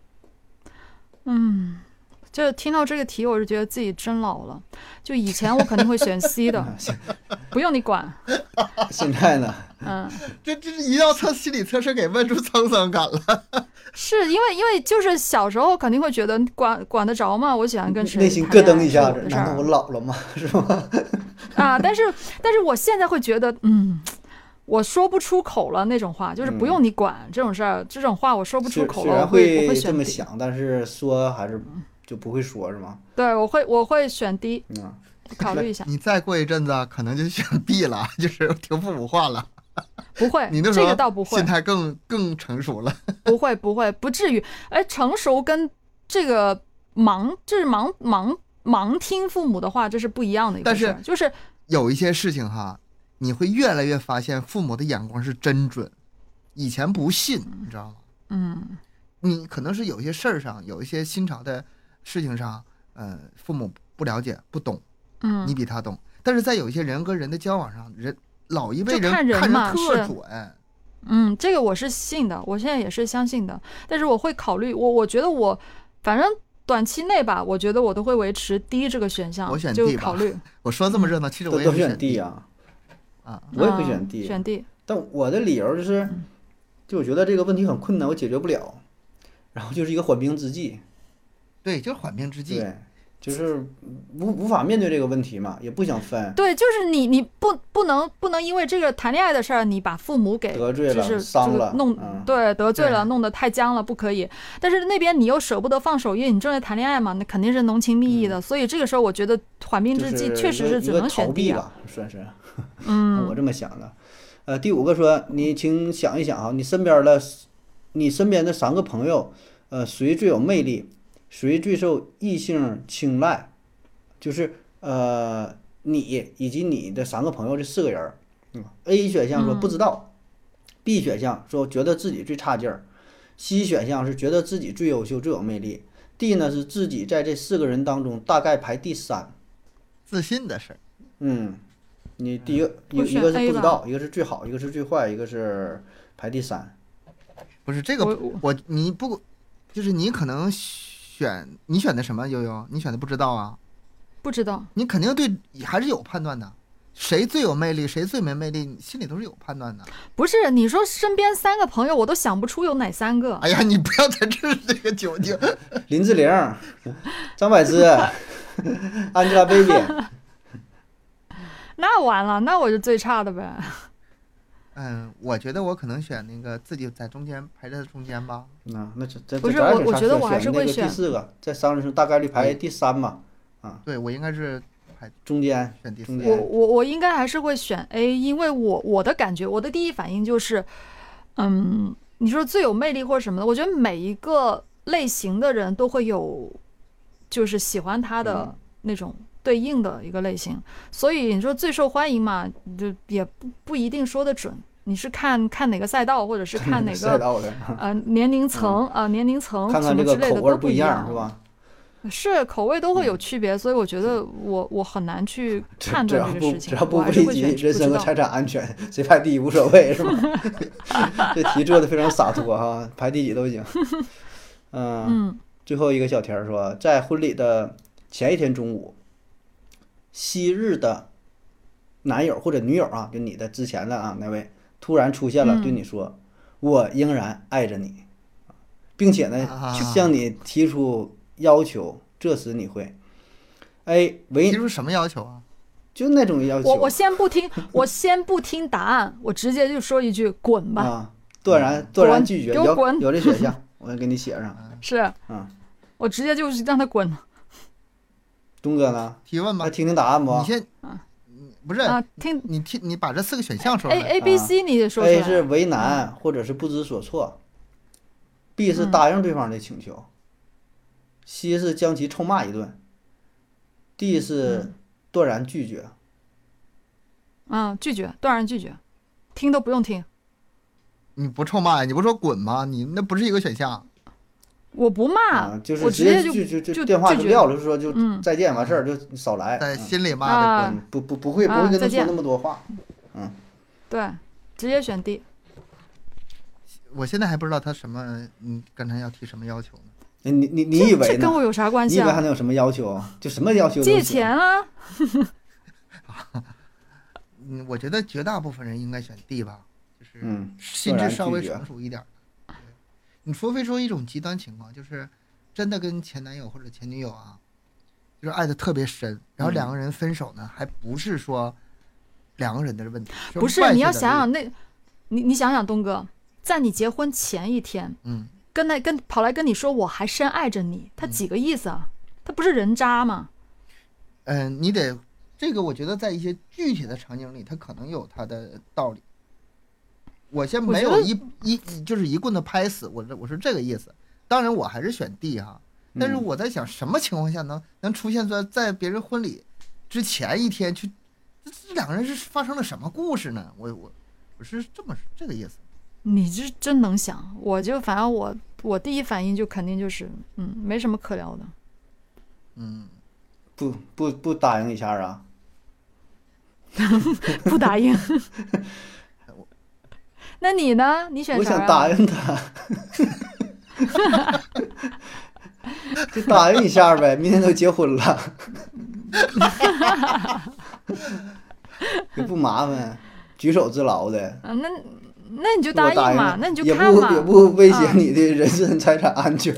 嗯，就听到这个题，我就觉得自己真老了。就以前我肯定会选 C 的，不用你管。 现在呢？ 嗯， 这这是一道测心理测试给问出沧桑感了。 是因为因为就是小时候肯定会觉得管管得着吗？我喜欢跟谁内心咯噔一下子， 谈恋爱是我的事难道我儿老了吗？是吗？ 啊！但是但是我现在会觉得，嗯，我说不出口了那种话，就是不用你管这种事儿，这种话我说不出虽口了，我虽然会我会这选么 D。 想，但是说还是就不会说，是吗？ 对，我会我会选 D， 嗯， 考虑一下。 你再过一阵子可能就选 B 了，就是听父母话了。 不会， 你那时候这个倒不会心，态更更成熟了。 不会不会，不至于。哎，成熟跟这个盲，就是盲盲盲听父母的话，这是不一样的一个事儿。 但是就是有一些事情哈，你会越来越发现父母的眼光是真准，以前不信，你知道吗？ 嗯你可能是有一些事儿上，有一些新潮的事情上，呃，父母不了解、不懂， 嗯， 你比他懂。但是在有一些人跟人的交往上，人老一辈就看人看嘛着特是准。 嗯，这个我是信的，我现在也是相信的。但是我会考虑，我我觉得我反正短期内吧，我觉得我都会维持 D 这个选项， 我选就 D 吧考虑。 我说这么热闹，其实都都选我也是选 D 啊， 啊。 我也会嗯选 D。 选 D。 但我的理由就是，就我觉得这个问题很困难，我解决不了，然后就是一个缓兵之计。 对，就是缓兵之计。 对，就是无无法面对这个问题嘛，也不想分， 对，就是你，你不不能不能因为这个谈恋爱的事儿，你把父母给得罪了就是伤了这个弄、 嗯对得罪了， 对弄得太僵了，不可以。但是那边你又舍不得放手，因为你正在谈恋爱嘛，那肯定是浓情蜜意的。所以这个时候，我觉得缓兵就之计是确实是只一个一个能选逃避 D 啊。 吧，算是。 嗯， 我这么想的。呃，第五个说，你请想一想啊，你身边的你身边的三个朋友，呃，谁最有魅力，谁最受异性青睐？就是呃，你以及你的三个朋友这四个人儿。嗯，A 选项说不知道、嗯、，B 选项说觉得自己最差劲儿，C 选项是觉得自己最优秀最有魅力，D 呢是自己在这四个人当中大概排第三。 自信的事儿。 嗯，你第一个一我选一个是 A 吧不知道，一个是最好，一个是最坏，一个是排第三。 不是这个我我我你不就是你可能选你选的什么悠悠？你选的不知道啊？ 不知道。 你肯定对还是有判断的，谁最有魅力，谁最没魅力，你心里都是有判断的。 不是你说身边三个朋友，我都想不出有哪三个。 哎呀，你不要在这儿这个纠结。 林志玲、张柏芝、Angelababy。 那完了，那我就最差的呗。 嗯，我觉得我可能选那个自己在中间排在中间吧。 那那这这不是这咱也啥我我觉得我还选那个是会选第四个，在三人中大概率排第三嘛， 对，我应该是排中间选第四。 中间。 我我我应该还是会选 A，因为我我的感觉，我的第一反应就是，嗯，你说最有魅力或者什么的，我觉得每一个类型的人都会有，就是喜欢他的那种对应的一个类型，所以你说最受欢迎嘛，就也不不一定说得准。你是看看哪个赛道，或者是看哪个赛道的， 呃年龄层啊、呃、年龄层看看这什么之类个口味的都一不样，是吧？ 是口味都会有区别，所以我觉得我我很难去判只要不断这个事情。 只要不我还是危及会选人身和财产安全，谁排第一无所谓，是吧？这题做的非常洒脱哈，排第几都行。嗯， 嗯最后一个小题儿说，在婚礼的前一天中午，昔日的男友或者女友啊，就你的之前的啊那位，突然出现了， 嗯对你说：“我仍然爱着你，并且呢， 啊向你提出要求。”这时你会 A 为提出什么要求啊？ 就那种要求， 我我先不听，我先不听答案，我直接就说一句滚吧。 啊，断然断然拒绝，有给我滚有这选项，我给你写上。 是， 嗯， 我直接就是让他滚东哥呢？ 提问吧来。听听答案不你先，你不是啊！听你听你把这四个选项说 A 出来。 A B C 你也说出 ？A 是来。 为难或者是不知所措，B 是嗯答应对方的请求，C 是将其臭骂一顿，D 是断然拒绝。 嗯，拒绝，断然拒绝，听都不用听。 你不臭骂呀？你不说滚吗？你那不是一个选项。 我不骂， 啊，就是我直接就就就就电话拒绝就撂了，就是说就嗯再见，完事儿就少来，嗯在心里骂啊的滚。 嗯不不不会不啊会跟他说再见那么多话。 对，直接选 D。 我现在还不知道他什么，嗯，刚才要提什么要求呢？ 哎你你你这以为呢？ 这跟我有啥关你系啊？ 以为还能有什么要求啊？就什么要求都借行钱啊？ 嗯，我觉得绝大部分人应该选 D 吧，就是嗯， 心智稍微断然拒绝成熟一点儿的。对，你除非说一种极端情况，就是真的跟前男友或者前女友啊，就是爱的特别深，然后两个人分手呢，还不是说两个人的问题， 不是，你要想想， 想那，你你想想东哥，在你结婚前一天， 嗯， 跟那跟跑来跟你说我还深爱着你，他几个意思啊？他不是人渣吗？ 嗯、你得这个，我觉得在一些具体的场景里，他可能有他的道理。我先没有一一就是一棍子拍死，我这我是这个意思。当然，我还是选 D 哈，但是我在想，什么情况下能能出现在在别人婚礼之前一天去，这这两个人是发生了什么故事呢？我我我是这么这个意思。 你这真能想，我就反正我我第一反应就肯定就是，嗯，没什么可聊的。 嗯， 不不不答应一下啊？ 不答应。那你呢？你选我啥、啊？ 想答应他，就答应一下呗。明天都结婚了，也不麻烦，举手之劳的。 嗯，那那你就我答应嘛， 答应了那你就也看嘛。 不也不威胁啊你的人身财产安全。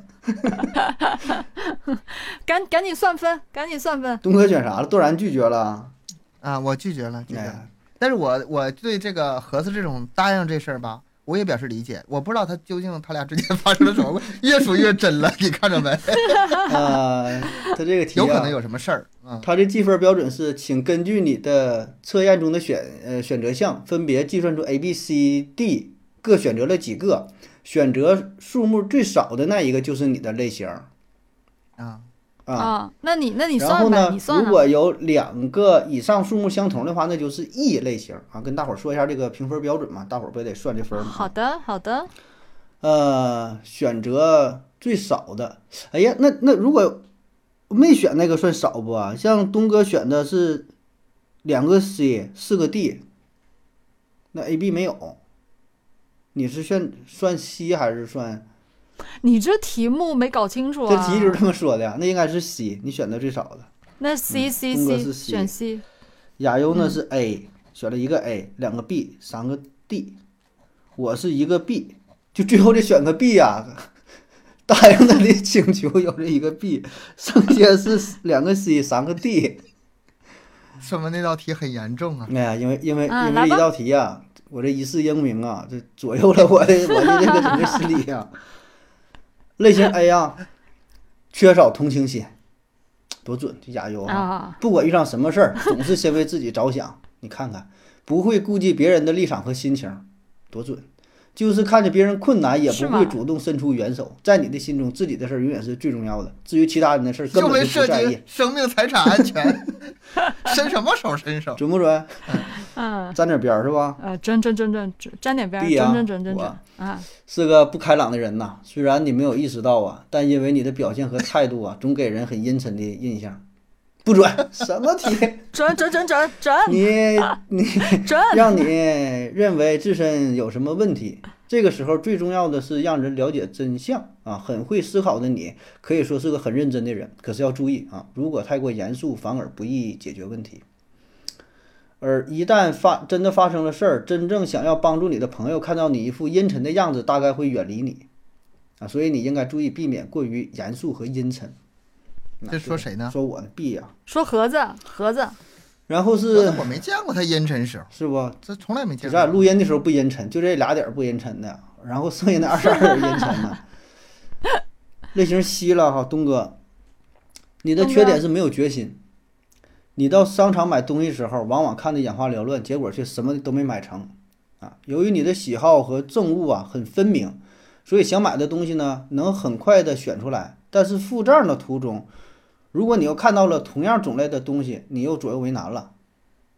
赶赶紧算分，赶紧算分。 东哥选啥了？断然拒绝了。 啊，我拒绝了，拒绝了。 哎， 但是我我对这个盒子这种答应这事儿吧，我也表示理解。我不知道他究竟他俩之间发生了什么，越说越真了，你看着没？ 呃，他这个题、啊、 有可能有什么事儿。嗯， 它这计分标准是，请根据你的测验中的选呃选择项，分别计算出 A、B、C、D 各选择了几个，选择数目最少的那一个就是你的类型啊。 啊。 啊，那你那你然后算呗， 呢你，算啊。 如果有两个以上数目相同的话，那就是 E 类型啊。跟大伙儿说一下这个评分标准嘛，大伙儿不也得算这分吗？ 好的，好的。 呃，选择最少的，哎呀，那那如果没选那个算少不啊？像东哥选的是两个 C 四个 D，那 A、B 没有，你是选算 C 还是算？ 你这题目没搞清楚这啊。 题就是这么说的呀，那应该是 C，你选的最少的。 那 C C 东哥 C 是 C 选 C。 亚优呢是 A，、选了一个 A， 两个 B， 三个 D， 我是一个 B， 就最后得选个 B 呀、答应他的请求有这一个 B， 剩下是两个 C， 三个 D。 说明那道题很严重啊。 哎呀，因为因为嗯来吧因为这一道题呀、我这一世英名啊，这左右了我的我的这个整个心理呀、类型 A 啊，缺少同情心，多准，这亚优啊。 啊， 不管遇上什么事儿，总是先为自己着想。你看看，不会顾及别人的立场和心情，多准！就是看着别人困难，也是吗不会主动伸出援手。在你的心中，自己的事儿永远是最重要的。至于其他人的事儿，根本就就为涉不在意及，生命财产安全，伸什么手伸手？ 准不准？ 嗯， 沾点边儿是吧？ 呃，真真真真真沾点边儿， B 啊真真真真真我啊。 是个不开朗的人呐。虽然你没有意识到啊，但因为你的表现和态度啊，总给人很阴沉的印象。不准，什么题？ 准准准准准你你准。 让你认为自身有什么问题。这个时候最重要的是让人了解真相啊！很会思考的你可以说是个很认真的人，可是要注意啊，如果太过严肃，反而不易解决问题。而一旦发真的发生了事儿，真正想要帮助你的朋友看到你一副阴沉的样子，大概会远离你啊，所以你应该注意避免过于严肃和阴沉。 这说谁呢？ 说我呢，B 呀、 说盒子盒子， 然后我是我没见过他阴沉时候， 是不？ 这从来没见咱俩过。 录音的时候不阴沉，就这俩点儿不阴沉的，然后剩下那二十二点阴沉的。类型 C 了哈，东哥，你的东哥缺点是没有决心。你到商场买东西时候，往往看得眼花缭乱，结果却什么都没买成啊。由于你的喜好和憎恶啊很分明，所以想买的东西呢能很快的选出来，但是付账的途中，如果你又看到了同样种类的东西，你又左右为难了。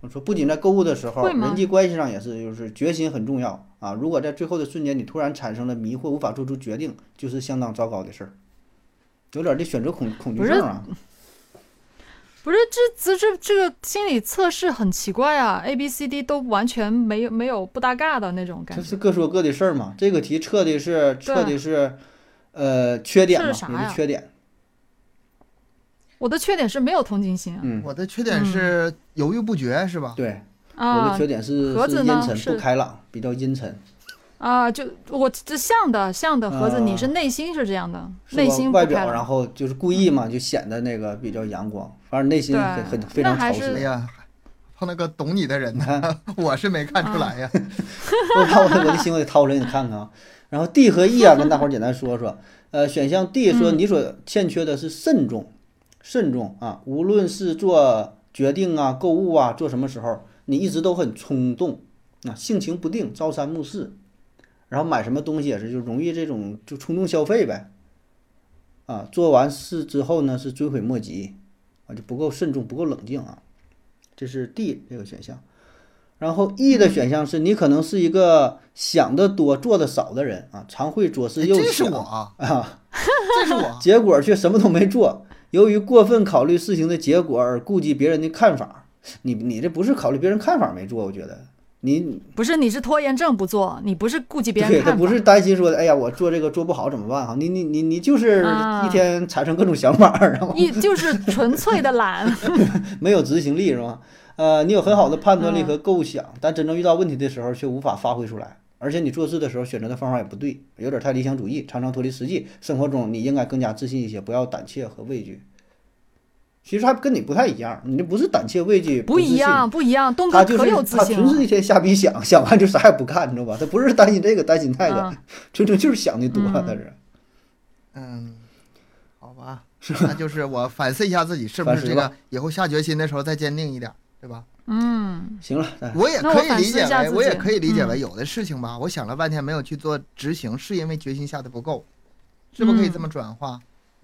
我说不仅在购物的时候， 会吗人际关系上也是，就是决心很重要啊。如果在最后的瞬间你突然产生了迷惑，无法做出决定，就是相当糟糕的事儿，有点这选择恐恐惧症啊。 不是这这这这个心理测试很奇怪啊 ，A B C D 都完全没有没有不搭嘎的那种感觉。 这是各说各的事儿嘛。这个题测的是测的是，呃，缺点嘛，你测啥呀的缺点。 我的缺点是没有同情心啊。 嗯， 我的缺点是犹豫不决，是吧？ 对，我的啊缺点是盒子呢是阴沉是不开朗，比较阴沉。 啊，就我这像的像的盒子， 啊你是内心是这样的， 是吧内心不外表， 开朗。 然后就是故意嘛，就显得那个比较阳光，反正内心对很很非常潮那还是湿。 哎呀，碰到个懂你的人呢， 你看， 我是没看出来呀。 我把我的我的心我得掏出来你看看啊。然后 D 和 E 啊，跟大伙儿简单说说。呃，选项 D 说嗯你所欠缺的是慎重，慎重啊，无论是做决定啊、购物啊、做什么时候，你一直都很冲动啊，性情不定，朝三暮四。然后买什么东西也是就容易这种就冲动消费呗，啊，做完事之后呢是追悔莫及，啊，就不够慎重，不够冷静啊，这是 D 这个选项。然后 E 的选项是你可能是一个想得多做得少的人啊，常会左思右想， 这是我啊， 啊， 这是我。 结果却什么都没做，由于过分考虑事情的结果而顾及别人的看法。你你这不是考虑别人看法没做，我觉得你不是你是拖延症不做，你不是顾及别人对， 看法。 他不是担心说，哎呀，我做这个做不好怎么办哈？你你你你就是啊一天产生各种想法，然后一就是纯粹的懒。 没有执行力是吧？呃，你有很好的判断力和构想，但真正遇到问题的时候却无法发挥出来，而且你做事的时候选择的方法也不对，有点太理想主义，常常脱离实际。生活中你应该更加自信一些，不要胆怯和畏惧。其实还跟你不太一样，你这不是胆怯畏惧， 不一样，不一样。东哥他就是可有自他信了。 纯是一天瞎逼想，想完就啥也不干，你知道吧？他不是担心这个担心那个， 啊纯纯就是想的多， 嗯他是。 嗯，好吧，那就是我反思一下自己是不是这个反思吧， 以后下决心的时候再坚定一点，对吧？ 嗯， 行了，哎我也那我可以理解反思一下为，我也自己可以理解为， 嗯有的事情吧，我想了半天没有去做执行，是因为决心下的不够，是不是可以这么转化？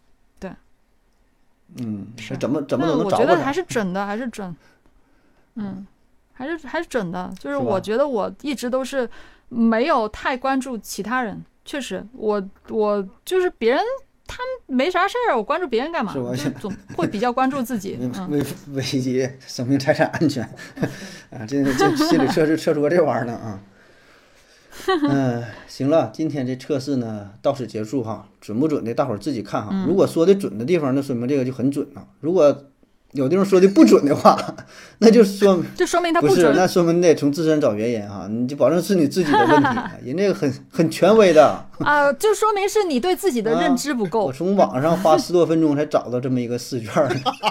嗯， 是怎么怎么那都能找着我觉得还是准的，还是准。嗯，还是还是准的。就是是吧我觉得我一直都是没有太关注其他人，确实，我我就是别人他们没啥事儿，我关注别人干嘛？ 是吧就是总会比较关注自己。嗯， 危危及生命财产安全啊！这这心理测试测出个这玩意儿呢啊！嗯，行了，今天这测试呢到此结束哈，准不准的大伙儿自己看哈。如果说的准的地方，那说明这个就很准了；如果有地方说的不准的话，那就说就说明他不是， 准。 那说明你得从自身找原因哈，你就保证是你自己的问题，人这个很很权威的。 啊，就说明是你对自己的认知不我够。 从网上花十多分钟才找到这么一个试卷儿。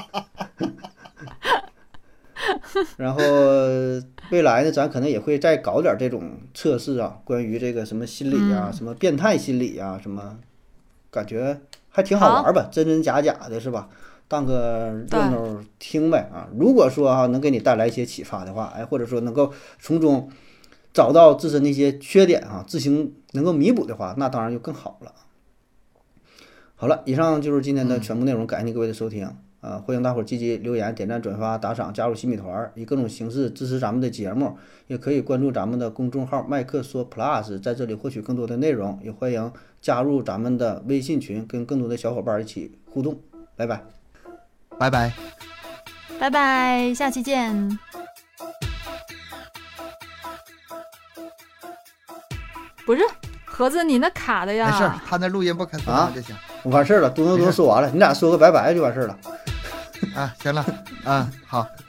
然后未来呢，咱可能也会再搞点这种测试啊，关于这个什么心理啊， 嗯什么变态心理啊，什么，感觉还挺好玩儿吧，真真假假的是吧？当个热闹听呗啊。如果说啊能给你带来一些启发的话，哎，或者说能够从中找到自身的一些缺点啊，自行能够弥补的话，那当然就更好了。好了，以上就是今天的全部内容，感谢您各位的收听。啊，欢迎大伙儿积极留言、点赞、转发、打赏、加入新米团儿，以各种形式支持咱们的节目。也可以关注咱们的公众号“麦克说 Plus”，在这里获取更多的内容。也欢迎加入咱们的微信群，跟更多的小伙伴一起互动。拜拜， 拜拜。 拜拜，下期见。不是盒子，你那卡的呀？ 没事儿，他那录音不可损啊就行。 我完事儿了，嘟嘟嘟说完了，你俩说个拜拜就完事儿了。 啊，行了，啊，好。